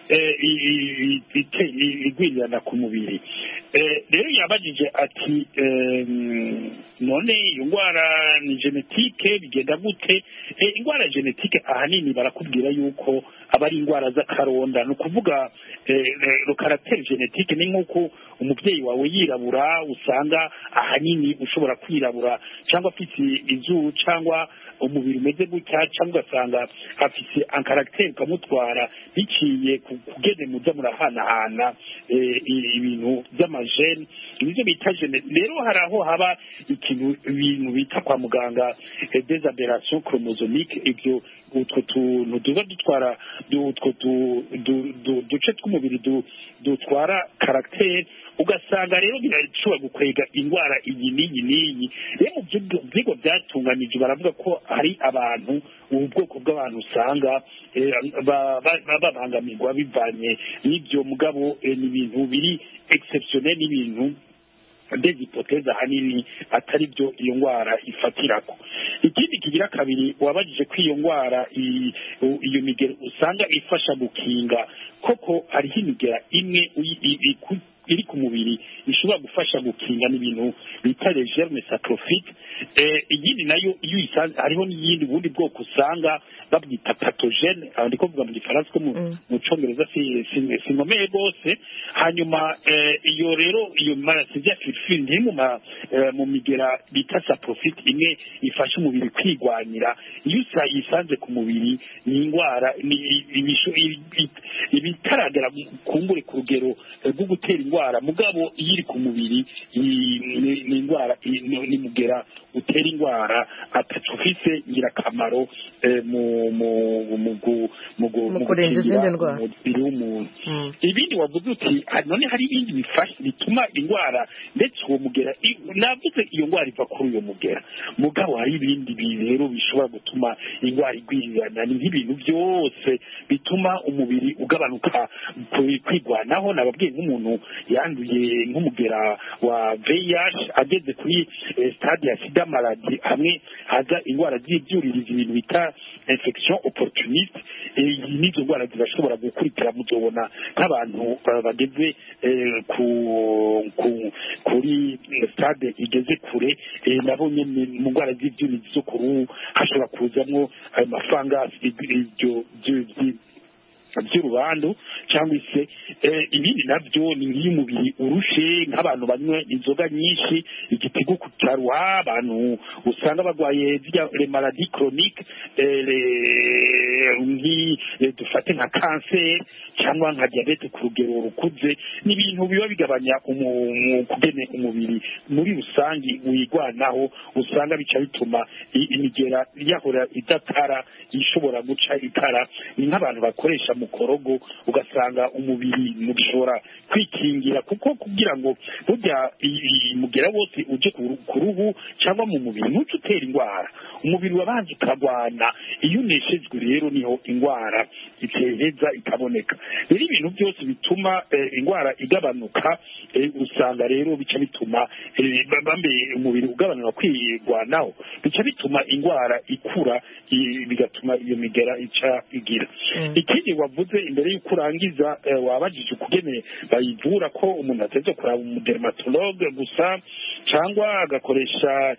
igwirirana ku mubiri. Rero yabajije ati none iyo ndwara ni genetike bigenda gute? Indwara genetike ahanini barakubwira yuko aba ari indwara z'akaronda. Ni ukuvuga le caractère génétique ni nk'uko umubyeyi wawe yirabura usanga ahanini ushobora kwirabura cyangwa afite izuru cyangwa umubiri umeze gutya, cyangwa ugasanga afite un caractère ukamutwara biciye kugeze muza murahanahana ibintu by'amagene, nibyo bita gene. Rero hari aho haba ibintu bita kwa muganga des aberrations chromosomiques. Ibyo utwo tuntu tuba dutwara utwo duce tw'umubiri dutwara caractère, ugasanga rero birashobora gukwega indwara iyi n'iyi n'iyi. Rero mu byigwa byatunganije baravuga ko hari abantu, ubu bwoko bw'abantu usanga babangamirwa bivanye n'ibyo, mugabo ni ibintu biri exceptionnel, n'ibintu des hypothèses ahanini atari byo iyo ndwara ifatirako. Ikindi kigira kabiri, wabajije ko iyo ndwara iyo migera usanga ifasha gukinga. Koko hariho imigera imwe iri ku mubiri ishobora gufasha gukinga n'ibintu bita les germes saprophytes. Iyindi nayo iyo isanze, hariho n'iyindi bundi bwoko usanga babwita pathogene, ndiko kuvuga mu gifaransa ko mu cyongereza sinkomeye rwose. Hanyuma iyo rero iyo Malassezia furfure ndi mu migera bita saprophyte imwe ifasha umubiri kwigwanira. Iyo yisanze ku mubiri ni indwara ibitaragera kumbure ku rugero rwo gutera indwara, mugabo iyo iri ku mubiri ni indwara ni mugera utera indwara atacufise ingirakamaro mu kurenza izindi ndwara umubiri w'umuntu. Ibindi wavuze uti none hari ibindi bifasha bituma indwara, ndetse uwo mugera navuze iyo ndwara iva kuri uyo mugera, mugabo hari ibindi rero bishobora gutuma indwara igwirirana. Ni nk'ibintu byose bituma umubiri ugabanuka kwigwanaho. Nababwiye nk'umuntu yanduye nk'umugera wa VIH ageze kuri stade ya sida maladi, hamwe haza indwara z'ibyuririzi ibintu bita infection opportuniste n'izo ndwara zirashobora gukurikira muzobona nk'abantu bageze kuri stade igeze kure nabo nyene mu ndwara z'ibyuririzi zo ku ruhu hashobora kuzamwo ayo mafangasi by'urubandu cyangwa se ibindi nabyo ni nk'umubiri urushe nk'abantu banywa inzoga nyinshi igitigu kutarwa abantu usanga bagwaye les maladies chroniques dufate nka cancer cyangwa nka diabete ku rugero rukuze n'ibintu biba bigabanya kugene umubiri muri rusangi wigwanaho usanga bica bituma imigera yahora idatara ishobora guca itara ni nk'abantu bakoresha mukorogo ugasanga umubiri mugishobora kwikingira kuko kugira ngo burya mugera wose uje ku ruhu cyangwa mu mubiri ntuce utera indwara umubiri wabanza ukagwana iyo uneshejwe rero niho indwara iteheza ikaboneka rero ibintu byose bituma indwara igabanuka usanga rero bica bituma umubiri ugabanuka kwigwanaho bica bituma indwara ikura bigatuma iyo migera ica igira ikindi wavuze imbere y'uko urangiza wabajije ukugene bayivura ko umuntu ateze kuraba umudermatologue gusa cyangwa agakoresha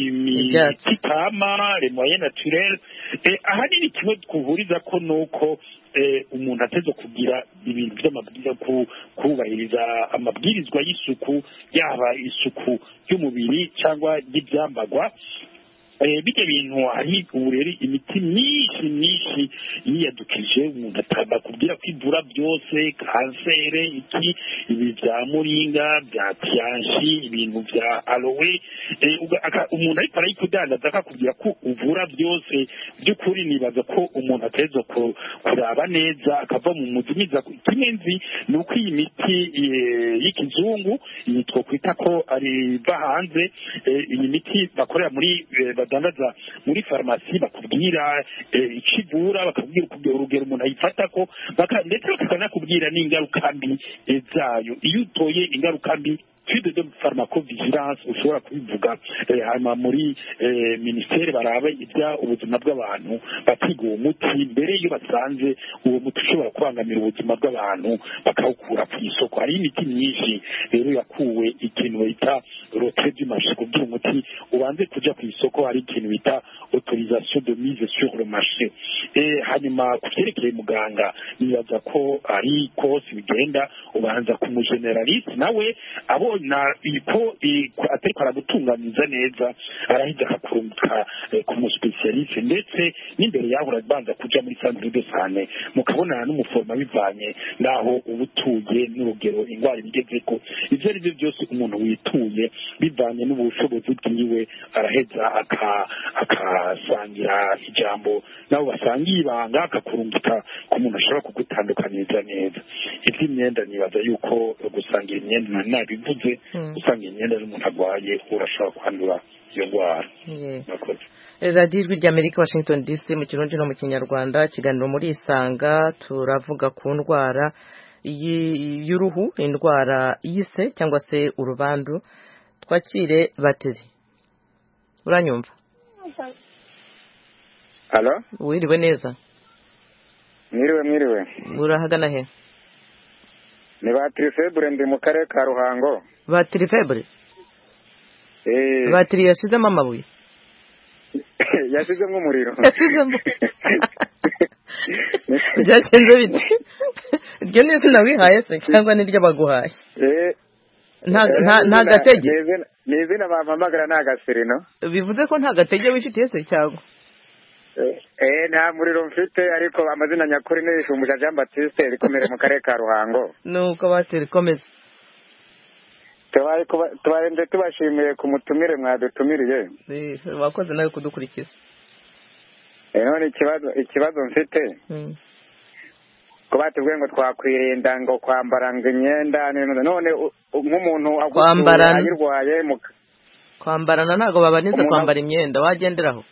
imiti kama les moyens naturels ahanini kimwe twuvuriza ko nuko umuntu ateze kugira ibintu by'amabwiriza kubahiriza amabwirizwa y'isuku yaba isuku y'umubiri cyangwa y'ibyambagwa bijya bintu hari uburere imiti myinshi yiyadukije umuntu atabakubwira kwivura byose kansere iki ibi bya muringa bya tiyanshi ibintu bya aloe umuntu ariko arayikudandaza akakubwira ko uvura byose by'ukuri nibaza ko umuntu ateza kuraba neza akava mu muzimiza kimwe nzi ni uko iyi miti y'ikizungu iyi twokwita ko ari va hanze iyi miti bakorera muri badandaza muri farumasi bakubwira ikivura bakubwira urugero umuntu ayifata ko ndetse bakanakubwira n'ingaruka mbi zayo iyo utoye ingaruka mbi tude de pharmacovigilance ushobora kubivuga hanyuma muri ministere barabe ibya ubuzima bw'abantu bakiga uwo muti mbere iyo basanze uwo muti ushobora kubangamira ubuzima bw'abantu bakawukura ku isoko hari imiti myinshi rero yakuwe ikintu bita retrait du marché kugira umuti ubanze kuja ku isoko hari ikintu bita autorisation de mise sur le marché hanyuma kuvyerekeye muganga nibaza ko ari kose bigenda ubanza ku mugeneraliste nawe abona iko atariko aragutunganiza neza arahita akakurunguka ku muspecialiste ndetse n'imbere yaho urabanza kuja muri centre de santé mukabonana n'umuforma bivanye naho ubutuye n'urugero indwara ibigezeko ivyo ari byo byose umuntu wituye bivanye n'ubushobozi bwiwe araheza akasangira ijambo nabo basangiye ibanga akakurunguka ku muntu ashobora kugutandukaniza neza iby'imyenda nibaza yuko gusangira imyenda nabivuze usanga imyenda y'umuntu arwaye urashobora kwandura iyo ndwara radiyo ijwi ry'amerika washington dc mu kirundi no mu kinyarwanda ikiganiro muri isanga turavuga ku ndwara y'uruhu indwara y'ise cyangwa se urubandu twakire bateri uranyumva halo wiriwe neza mwiriwe urahagana he ni batiri febure ndi mu karere ka ruhango batiri febure batiri yashizemo amabuye yashizemo umuriro byagenze bite iryo ni izina wihaye se cyangwa niryo baguhaye nta gatege ni izina bampamagara ni agaserino bivuze ko nta gatege wifitiye se cyangwa nta muriro mfite ariko amazina nyakuri ni Shumbusha Jean Baptiste rikomere mu karere ka Ruhango nuko bateri komeza tubarenze tubashimiye ku mutumire mwadutumiriye wakoze nawe kudukurikiza none ikibazo mfite ko batubwiye ngo twakwirinda ngo kwambara ngo imyenda none nk'umuntu ayirwaye kwambarana ntabwo babanize kwambara imyenda wagenderaho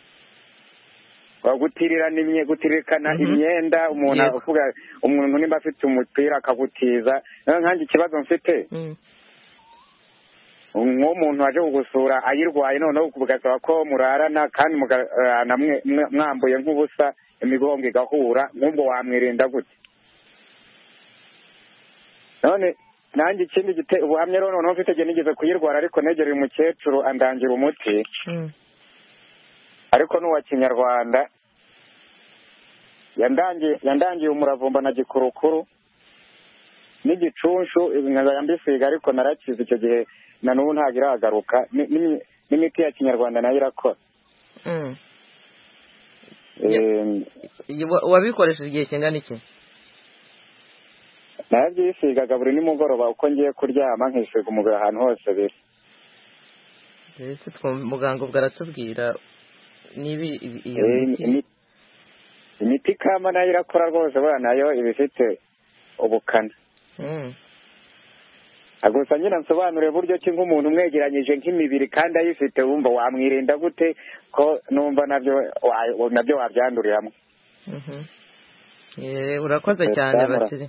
gutiririkana imyenda umuntu avuga umuntu nimba afite umupira akagutiza nkanjye ikibazo mfite nk'umuntu waje kugusura ayirwaye noneho bugasaba ko murarana kandi mugarana mwambuye nk'ubusa imigongo igahura nk'ubwo wamwirinda gute? none nanjye ikindi ubuhamya rero noneho mfite igihe nigeze kuyirwara ariko negereye umukecuru andangira umuti ariko n'uwa kinyarwanda yandangiye umuravumba na gikurukuru n'igicunshu nkazajya mbisiga ariko narakize icyo gihe na n'ubu ntabwo iragaruka n'imiti ya kinyarwanda nayo irakora. wabikoresheje igihe kingana iki? nabyisigaga buri nimugoroba uko ngiye kuryama nkisiga umugabo ahantu hose biri. ndetse muganga ubwo aratubwira niba iyo miti imiti kama nayo irakora rwose buriya nayo iba ifite ubukana. gusa nyine nsobanure buryo ki nk'umuntu umwegeranyije nk'imibiri kandi ayifite wumva wamwirinda gute ko numva nabyo wabyanduriramo. urakoze cyane batiri.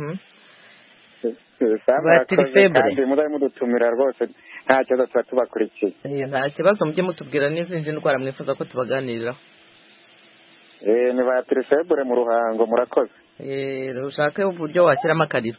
batiri febre kandi muzabe mudutumira rwose nta kibazo tuba tubakurikiye. nta kibazo mujye mutubwira n'izindi ndwara mwifuza ko tubaganiriraho. ni batiri febre mu Ruhango. murakoze. ushake uburyo washyiramo akariro.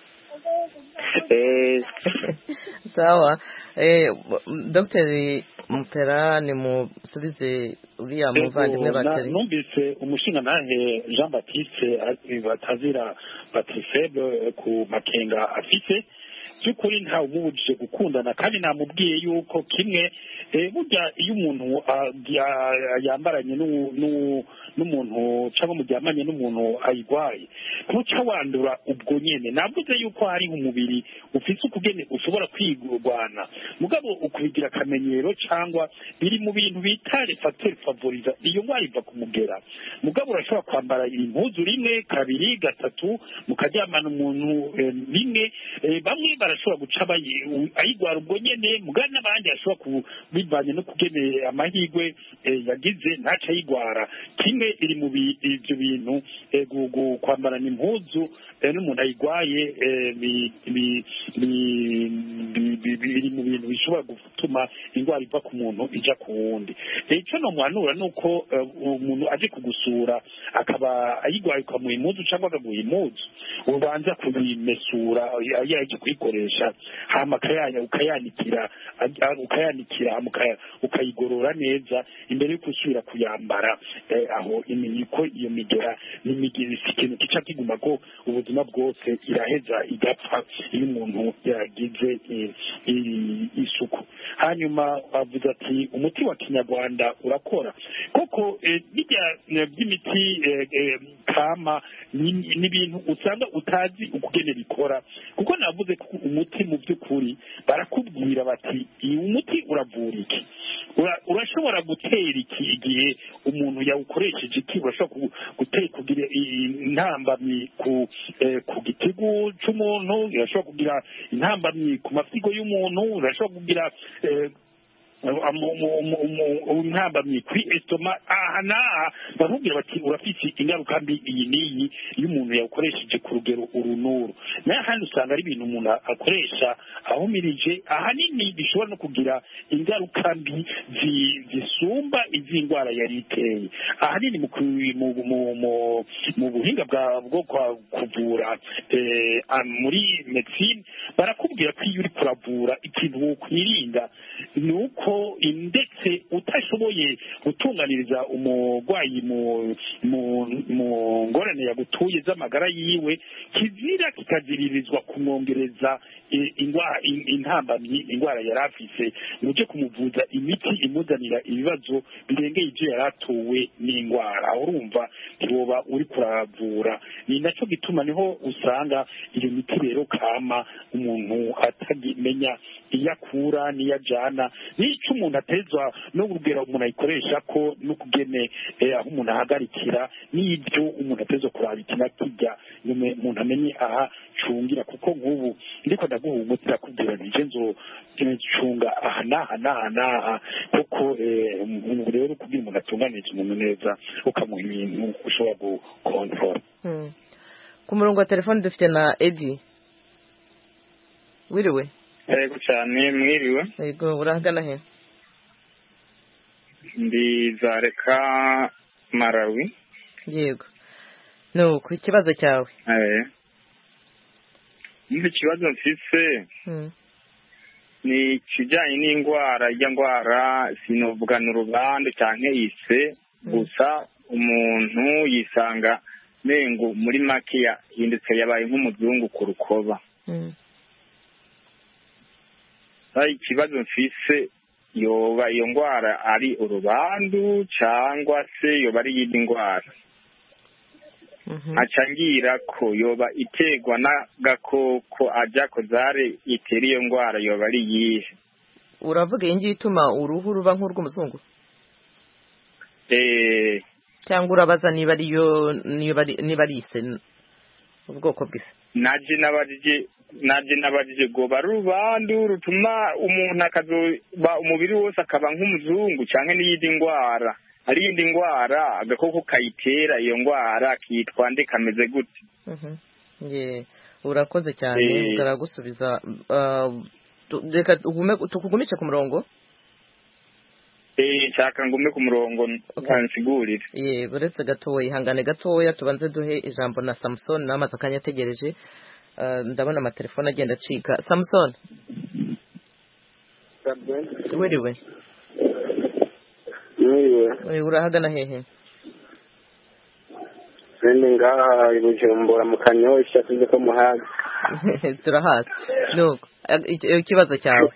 sawa. Dr. Mupera ni musubize uriya muvandimwe bateri. numvise umushinga nahe Jean Baptiste batazira batiri febre ku makenga afite by'ukuri ntawe umubujije gukundana kandi namubwiye yuko kimwe burya iyo umuntu yambaranye n'umuntu cyangwa muryamanye n'umuntu ayirwaye ntuca wandura ubwo nyene. navuze yuko hari umubiri ufite ukugene ushobora kwigurwana mugabo ukubigira akamenyero cyangwa biri mu bintu bita facteur favoriza iyo ndwara iva kumugera. mugabo urashobora kwambara impuzu rimwe kabiri gatatu mukaryamana umuntu rimwe bamwe barashobora guca ayigwara ubwo nyene mugana n'abandi ashobora kubivanye no kugene amahirwe yagize ntaca ayigwara. kimwe iri mu ibyo bintu kwambarana impuzu n'umuntu ayigwaye biri mu bintu bishobora gutuma indwara iva ku muntu ijya ku wundi. icyo nomuhanura ni uko umuntu aje kugusura akaba ayigwaye ukamuha impuzu cyangwa akaguha impuzu ubanza kuyimesura yaje kuyikoresha hama ukayanikira ukayigorora neza imbere yo gusubira kuyambara. aho ko iyo migera n'imigeri si ikintu kica kiguma ko ubuzima bwose iraheza igapfa iyo umuntu yagize isuku. hanyuma avuze ati umuti wa kinyarwanda urakora koko. bijya by'imiti kama n'ibintu usanga utazi ukugene bikora kuko navuze ko umuti mu by'ukuri barakubwira bati uyu muti uravura iki, urashobora gutera iki igihe umuntu yawukoresheje iki, urashobora kugira intambamyi ku gitigu cy'umuntu, urashobora kugira intambamyi ku mafyigo y'umuntu, urashobora kugira intambamyi kuri estoma. aha n'aha barakubwira bati urafite ingaruka mbi iyi n'iyi iyo umuntu yawukoresheje ku rugero uru n'uru. nayo handi usanga ari ibintu umuntu akoresha ahumirije ahanini bishobora no kugira ingaruka mbi zisumba iz'indwara yari iteye. ahanini mu buhinga bwo kuvura muri medicine barakubwira ko iyo uri kuravura ikintu wokwirinda ni uko ndetse utashoboye gutunganiriza umurwayi mu ngorane yagutuye z'amagara yiwe kizira kikaziririzwa kumwongereza intambamyi indwara yari afise muje kumuvuza imiti imuzanira ibibazo birengeye ibyo yari atuwe n'indwara. urumva ntiwoba uri kuravura. ni nacyo gituma niho usanga iyo miti rero kama umuntu atagimenya iyo akura n'iyo ajyana n'icyo umuntu atezwa no kugera umuntu ayikoresha ko no kugene aho umuntu ahagarikira n'ibyo umuntu atezwa kuraba ikina kijya umuntu amenye aha cungira. kuko nk'ubu ndiko ndaguha umuti nakubwira nije nzocunga aha n'aha kuko rero kugira umuntu atunganije umuntu neza ukamuha ibintu ushobora gukontorora. ku murongo wa telefone dufite na Edi. wiriwe yego cyane mwiriwe. Yego urahagana he? Ndi Zareka Malawi. Yego. No, ku kibazo cyawe. Ndi kibazo mfise. Ni kijanye n'indwara sinovuga n'urubande canke ise gusa umuntu yisanga mengo muri make yahindutse yabaye nk'umuzungu ku rukoba. Ikibazo mfise yoba iyo ndwara ari urubandu cyangwa se yoba ari yindi ndwara. Acangira ko yoba iterwa n'agakoko ajya kozare itera iyo ndwara yoba ari yihe. Uravuga iyi ngiyi ituma uruhu ruba nk'urw'umuzungu? Cyangwa urabaza niba ari ise ubwoko bw'ise? Naje nabajije goba rubandu rutuma umuntu akazoba umubiri wose akaba nk'umuzungu cyangwa n'iyindi ndwara. Hari iyindi ndwara agakoko kayitera iyo ndwara kitwa nde kameze gute? Urakoze cyane ndaragusubiza. Reka tukugumishe ku murongo. Nshaka ngume ku murongo nsigurire. Uretse gatoya ihangane gatoya tubanze duhe ijambo na Samson namaze akanya ategereje. Ndabona amatelefone agenda acika. Samson wiriwe? Urahagana hehe? Nende ngaha ibujumbura mu Kanyosha tuzi ko muhazi. Turahazi. Nuko ikibazo cyawe.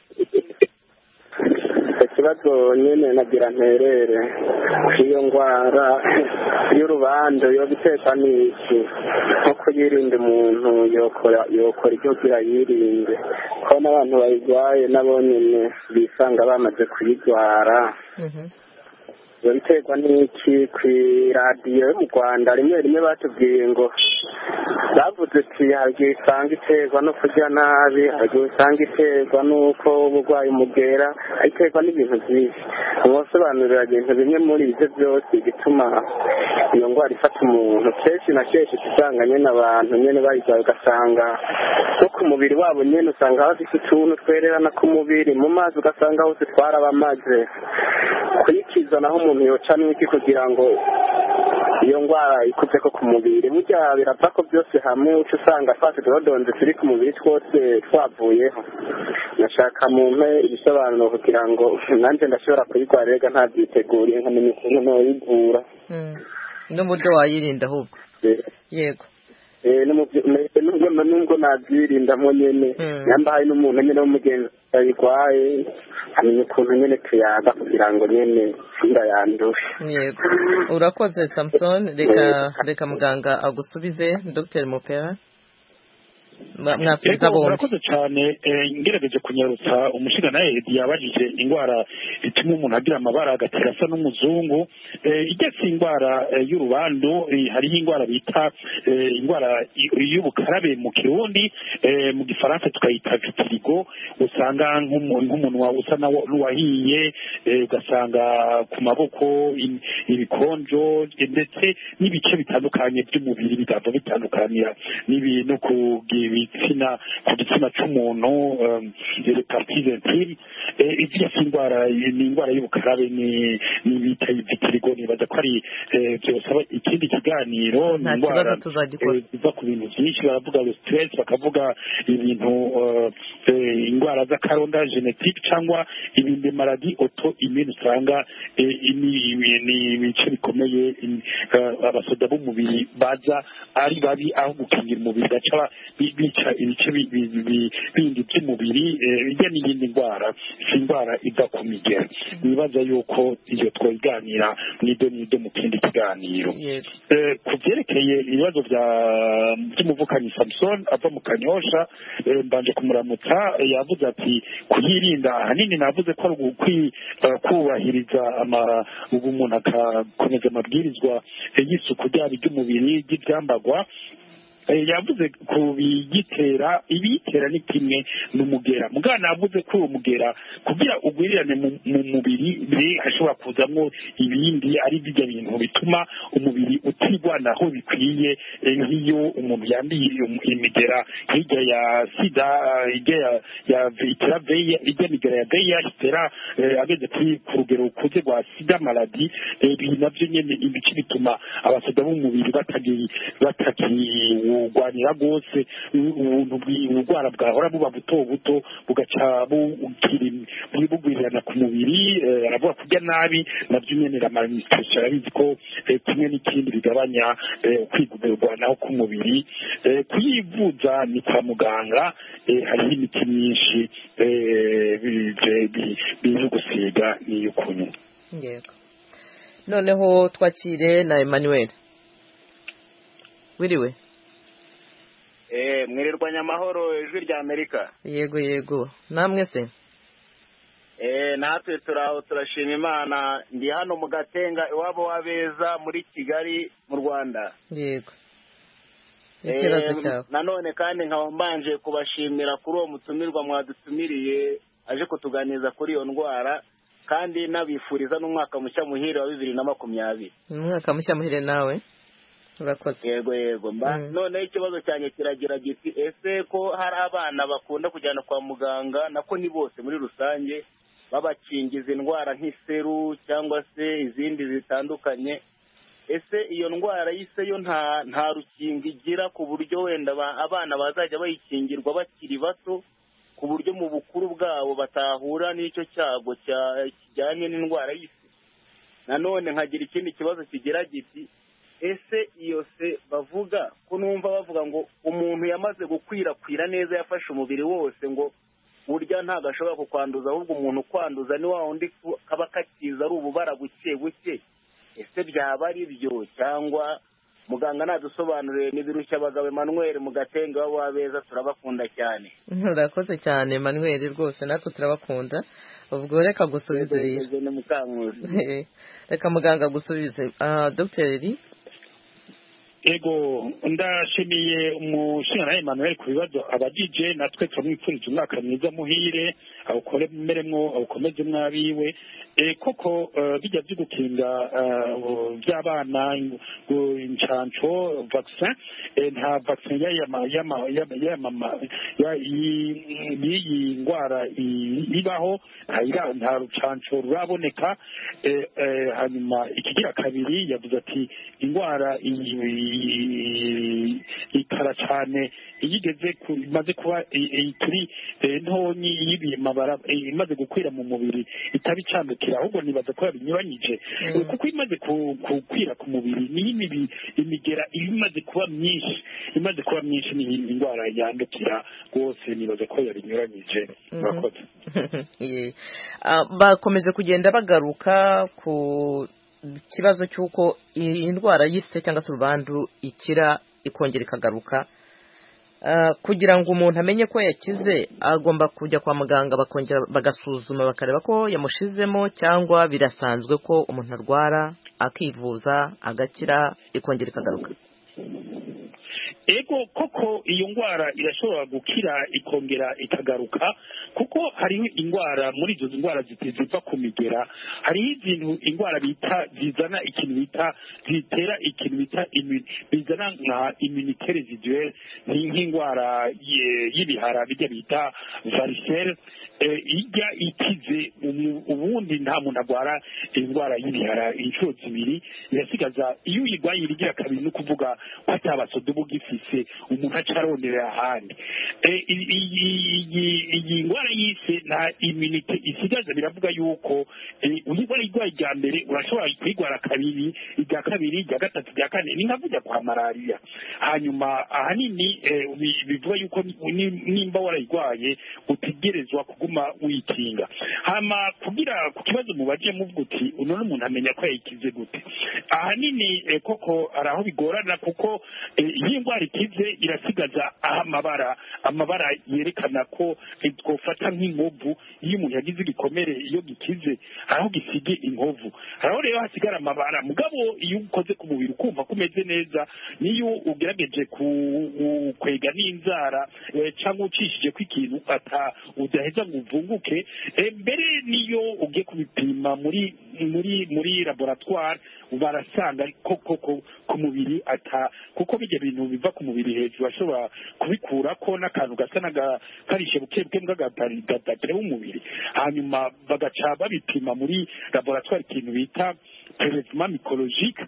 Ikibazo nyene nagira nterere iyo ndwara y'urubando yo gutekwa n'iki nko kuyirinda umuntu yokora ibyo kugira yirinde ko n'abantu bayirwaye nabo nyene bisanga bamaze kuyirwara. Biterwa n'iki ku radiyo yo mu Rwanda rimwe batubwiye ngo bavuze ati hari igihe usanga iterwa no kurya nabi, hari igihe usanga iterwa n'uko uburwayi umugera, iterwa n'ibintu byinshi. Mwosobanurira ibintu bimwe muri ibyo byose bituma iyo ndwara ifata umuntu. Kenshi na kenshi usanga nyine abantu nyine bayirwaye ugasanga no ku mubiri wabo nyine usanga bafite utuntu twererana ku mubiri, mu mazi ugasanga hose twarabamaze. Kuyikiza naho umuntu yoca n'iki kugira ngo iyo ndwara ikuze ko ku mubiri burya birapfa ko byose hamwe uca usanga twase turodonze turi ku mubiri twose twavuyeho. Nashaka mumpe ibisobanuro kugira ngo nanjye ndashobora kuyirwara rega ntabyiteguriye nkamenya ukuntu noyivura n'uburyo wayirinda ahubwo. Yego nubwo nabyirindamo nyine nyamba hari n'umuntu nyine w'umugenzi ayirwaye amenya ukuntu nyine tuyaga kugira ngo nyine ndayandushe. Yego urakoze Samson. Reka muganga agusubize Dr. Mupera. Mwasubiza bombi. Urakoze cyane. Ngerageje kunyarutsa umushinga nawe yabajije indwara ituma umuntu agira amabara agatera asa n'umuzungu. Igetse indwara y'urubandu hariho indwara bita indwara y'ubukarabe mu Kirundi, mu Gifaransa tukayita vitiligo. Usanga nk'umunwa usa n'uwahiye, ugasanga ku maboko ibikonjo ndetse n'ibice bitandukanye by'umubiri bigava bitandukanira n'ibintu ku gitsina cy'umuntu parties intimes. Izi indwara ni indwara y'ubukarabe ni bita vitiligo. Nibaza ko ari byosaba ikindi kiganiro. Ni indwara iva ku bintu byinshi, baravuga stress, bakavuga ibintu indwara z'akaronda genetique cyangwa ibindi maladi auto immune. Usanga ni ibice bikomeye abasoda b'umubiri baza ari babi aho gukingira umubiri gaca bica ibice bindi by'umubiri. Bijya n'iyindi ndwara si indwara iva ku migera. Nibaza yuko iyo twaganira nido mu kindi kiganiro. Ku byerekeye ibibazo by'umuvukanyi Samson ava mu Kanyosha, mbanje kumuramutsa. Yavuze ati kuyirinda ahanini navuze ko ari kubahiriza ubu umuntu akakomeza amabwirizwa y'isuku ryaba iry'umubiri ry'ibyambagwa. yavuze ku biyitera ibiyitera ni kimwe n'umugera mugana yavuze ko uwo mugera kugira ugwirirane mu mubiri hashobora kuzamo ibindi ari bijya bintu bituma umubiri utirwanaho bikwiye nk'iyo umuntu yandiye imigera hirya ya sida hirya ya vitera veya hirya migera ya veya hitera ageze ku rugero rukuze rwa sida maladi ibi navyo nyene ibice bituma abasoda b'umubiri batakiwugwanira rwose ubuntu bw'ubugwara bwahora buba buto buto bugaca bugwirirana ku mubiri aravuga kurya nabi navyo nyene malnutrition arabizi ko kimwe n'ikindi bigabanya kwigurwanaho k'umubiri kuyivuza ni kwa muganga hariho imiti myinshi biri gusiga n'iyo kunywa yego noneho twakire na Emmanuel wiriwe mwirirwanya amahoro ijwi rya Amerika yego namwe se natwe turaho turashima Imana ndi hano mu Gatenga iwabo w'abeza muri Kigali mu Rwanda yego ikibazo cyawe nanone kandi nkaba mbanje kubashimira kuri uwo mutumirwa mwadutumiriye aje kutuganiza kuri iyo ndwara kandi nabifuriza n'umwaka mushya muhire wa 2020 umwaka mushya muhire nawe urakoze yego none ikibazo cyane kiragira giti ese ko hari abana bakunda kujyana kwa muganga nako ni bose muri rusange babakingiza indwara nk'iseru cyangwa se izindi zitandukanye ese iyo ndwara y'ise yo nta rukingo igira ku buryo wenda abana bazajya bayikingirwa bakiri bato ku buryo mu bukuru bwabo batahura n'icyo cyago kijyanye n'indwara y'ise nanone nkagira ikindi kibazo kigira giti ese iyo se bavuga ko numva bavuga ngo umuntu yamaze gukwirakwira neza yafashe umubiri wose ngo burya ntabwo ashobora kukwanduza ahubwo umuntu ukwanduza ni wa wundi kaba kakiza ari ububara buke buke ese byaba ari byo cyangwa muganga nadusobanurire n'ibirushya abagabo Emmanuel mu Gatenga wabo w'abeza turabakunda cyane urakoze cyane Emmanuel rwose natwe turabakunda ubwo reka gusubize reka muganga gusubize Dr. ego ndashimiye umushinga Emmanuel ku bibazo abagije natwe tumwifurije umwaka mwiza muhire awukomeremwo awukomeze mwabiwe koko bijya byo gukinga by'abana incanco vaccin nta vaccin y'iyi ndwara ibaho nta rucanco ruraboneka hanyuma ikigira kabiri yavuze ati indwara ikara cyane iyigeze imaze kuba turi ntonyi y'ibimabara imaze gukwira mu mubiri itari candukira ahubwo nibaza ko yabinyuranyije kuko imaze gukwira ku mubiri ni imigera imaze kuba myinshi ni indwara yandukira rwose nibaza ko yabinyuranyije murakoze bakomeje kugenda bagaruka ku kibazo cy'uko iyi ndwara y'ise cyangwa se urubandu ikira ikongera ikagaruka kugira ngo umuntu amenye ko yakize agomba kujya kwa muganga bakongera bagasuzuma bakareba ko yamushizemo cyangwa birasanzwe ko umuntu arwara akivuza agakira ikongera ikagaruka ego koko iyo ndwara irashobora gukira ikongera ikagaruka kuko hariho indwara muri izo ndwara ziva ku migera hariho izintu indwara bita zizana ikintu bita zitera ikintu bita bizana nka immunité résiduelle nk'indwara y'ibihara bijya bita varicelle ijya ikize ubundi nta muntu arwara indwara y'ibihara inshuro zibiri irasigaza iyo uyirwaye irigira kabiri no kuvuga ko atabasodo bugifise umuntu acaronera ahandi iyi ndwara y'ise nta immunité isigaza biravuga yuko uyirwaye irwaye irya mbere urashobora kuyirwara kabiri irya kabiri irya gatatu irya kane ni nka kujya kwa malariya hanyuma ahanini bivuga yuko nimba warayirwaye utegerezwa kuguma wikinga hama kugira ku kibazo mubaje muvuga uti uno n'umuntu amenya ko yayikize gute ahanini koko hari aho bigorana kuko iyi ndwara ikize irasigaza amabara yerekana ko twofata nk'inkovu iyo umuntu yagize igikomere iyo gikize aho gisige inkovu haraho rero hasigara amabara mugabo iyo ukoze ku mubiri ukumva kumeze neza niyo ugerageje kwega n'inzara cyangwa ucishije ko ikintu udaheza ngo uvunguke mbere niyo ugiye kubipima muri laboratoire barasanga koko ku mubiri kuko bijya bintu biva ku mubiri hejuru bashobora kubikura ko n'akantu gasa n'agakarishe buke bw'agatatire w'umubiri hanyuma bagaca babipima muri laboratoire ikintu bita prélèvement mycologique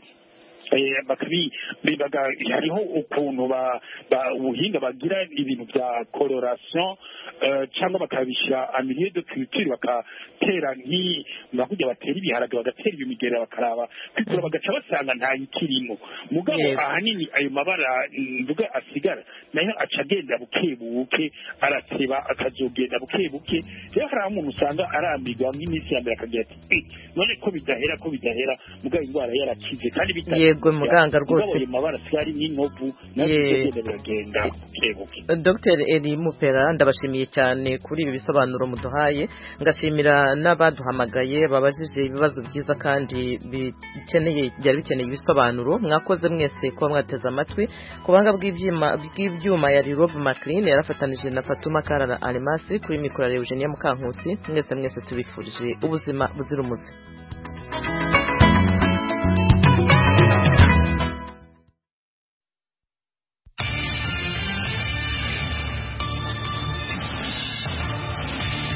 hariho ukuntu ubuhinga bagira ibintu bya coloration cyangwa bakabishyira milieu de culture bagatera nk'aho batera ibiharage bagatera ibimigera bakaraba kwikura bagaca basanga nta ikirimo mugabo ahanini ayo mabara mvuga asigara nayo aca agenda buke buke arateba akazogenda buke buke rero hari umuntu usanga arambirwa nk'iminsi ya mbere akagira ati none ko bidahera mugabo indwara yarakize kandi yego muganga rwose mabara sigari n'inkovu n'ibyo biragenda buke Dr. Eli Mupera ndabashimiye cyane kuri ibi bisobanuro muduhaye ngashimira n'abaduhamagaye babajije ibibazo byiza kandi byari bikeneye ibisobanuro mwakoze mwese kuba mwateze amatwi ku banga bw'ibyuma ya Rob McLean yarafatanije na Fatuma Karara Alemasi kuri mikoro ya Eugenia Mukankusi mwese tubifurije ubuzima buzira umuze.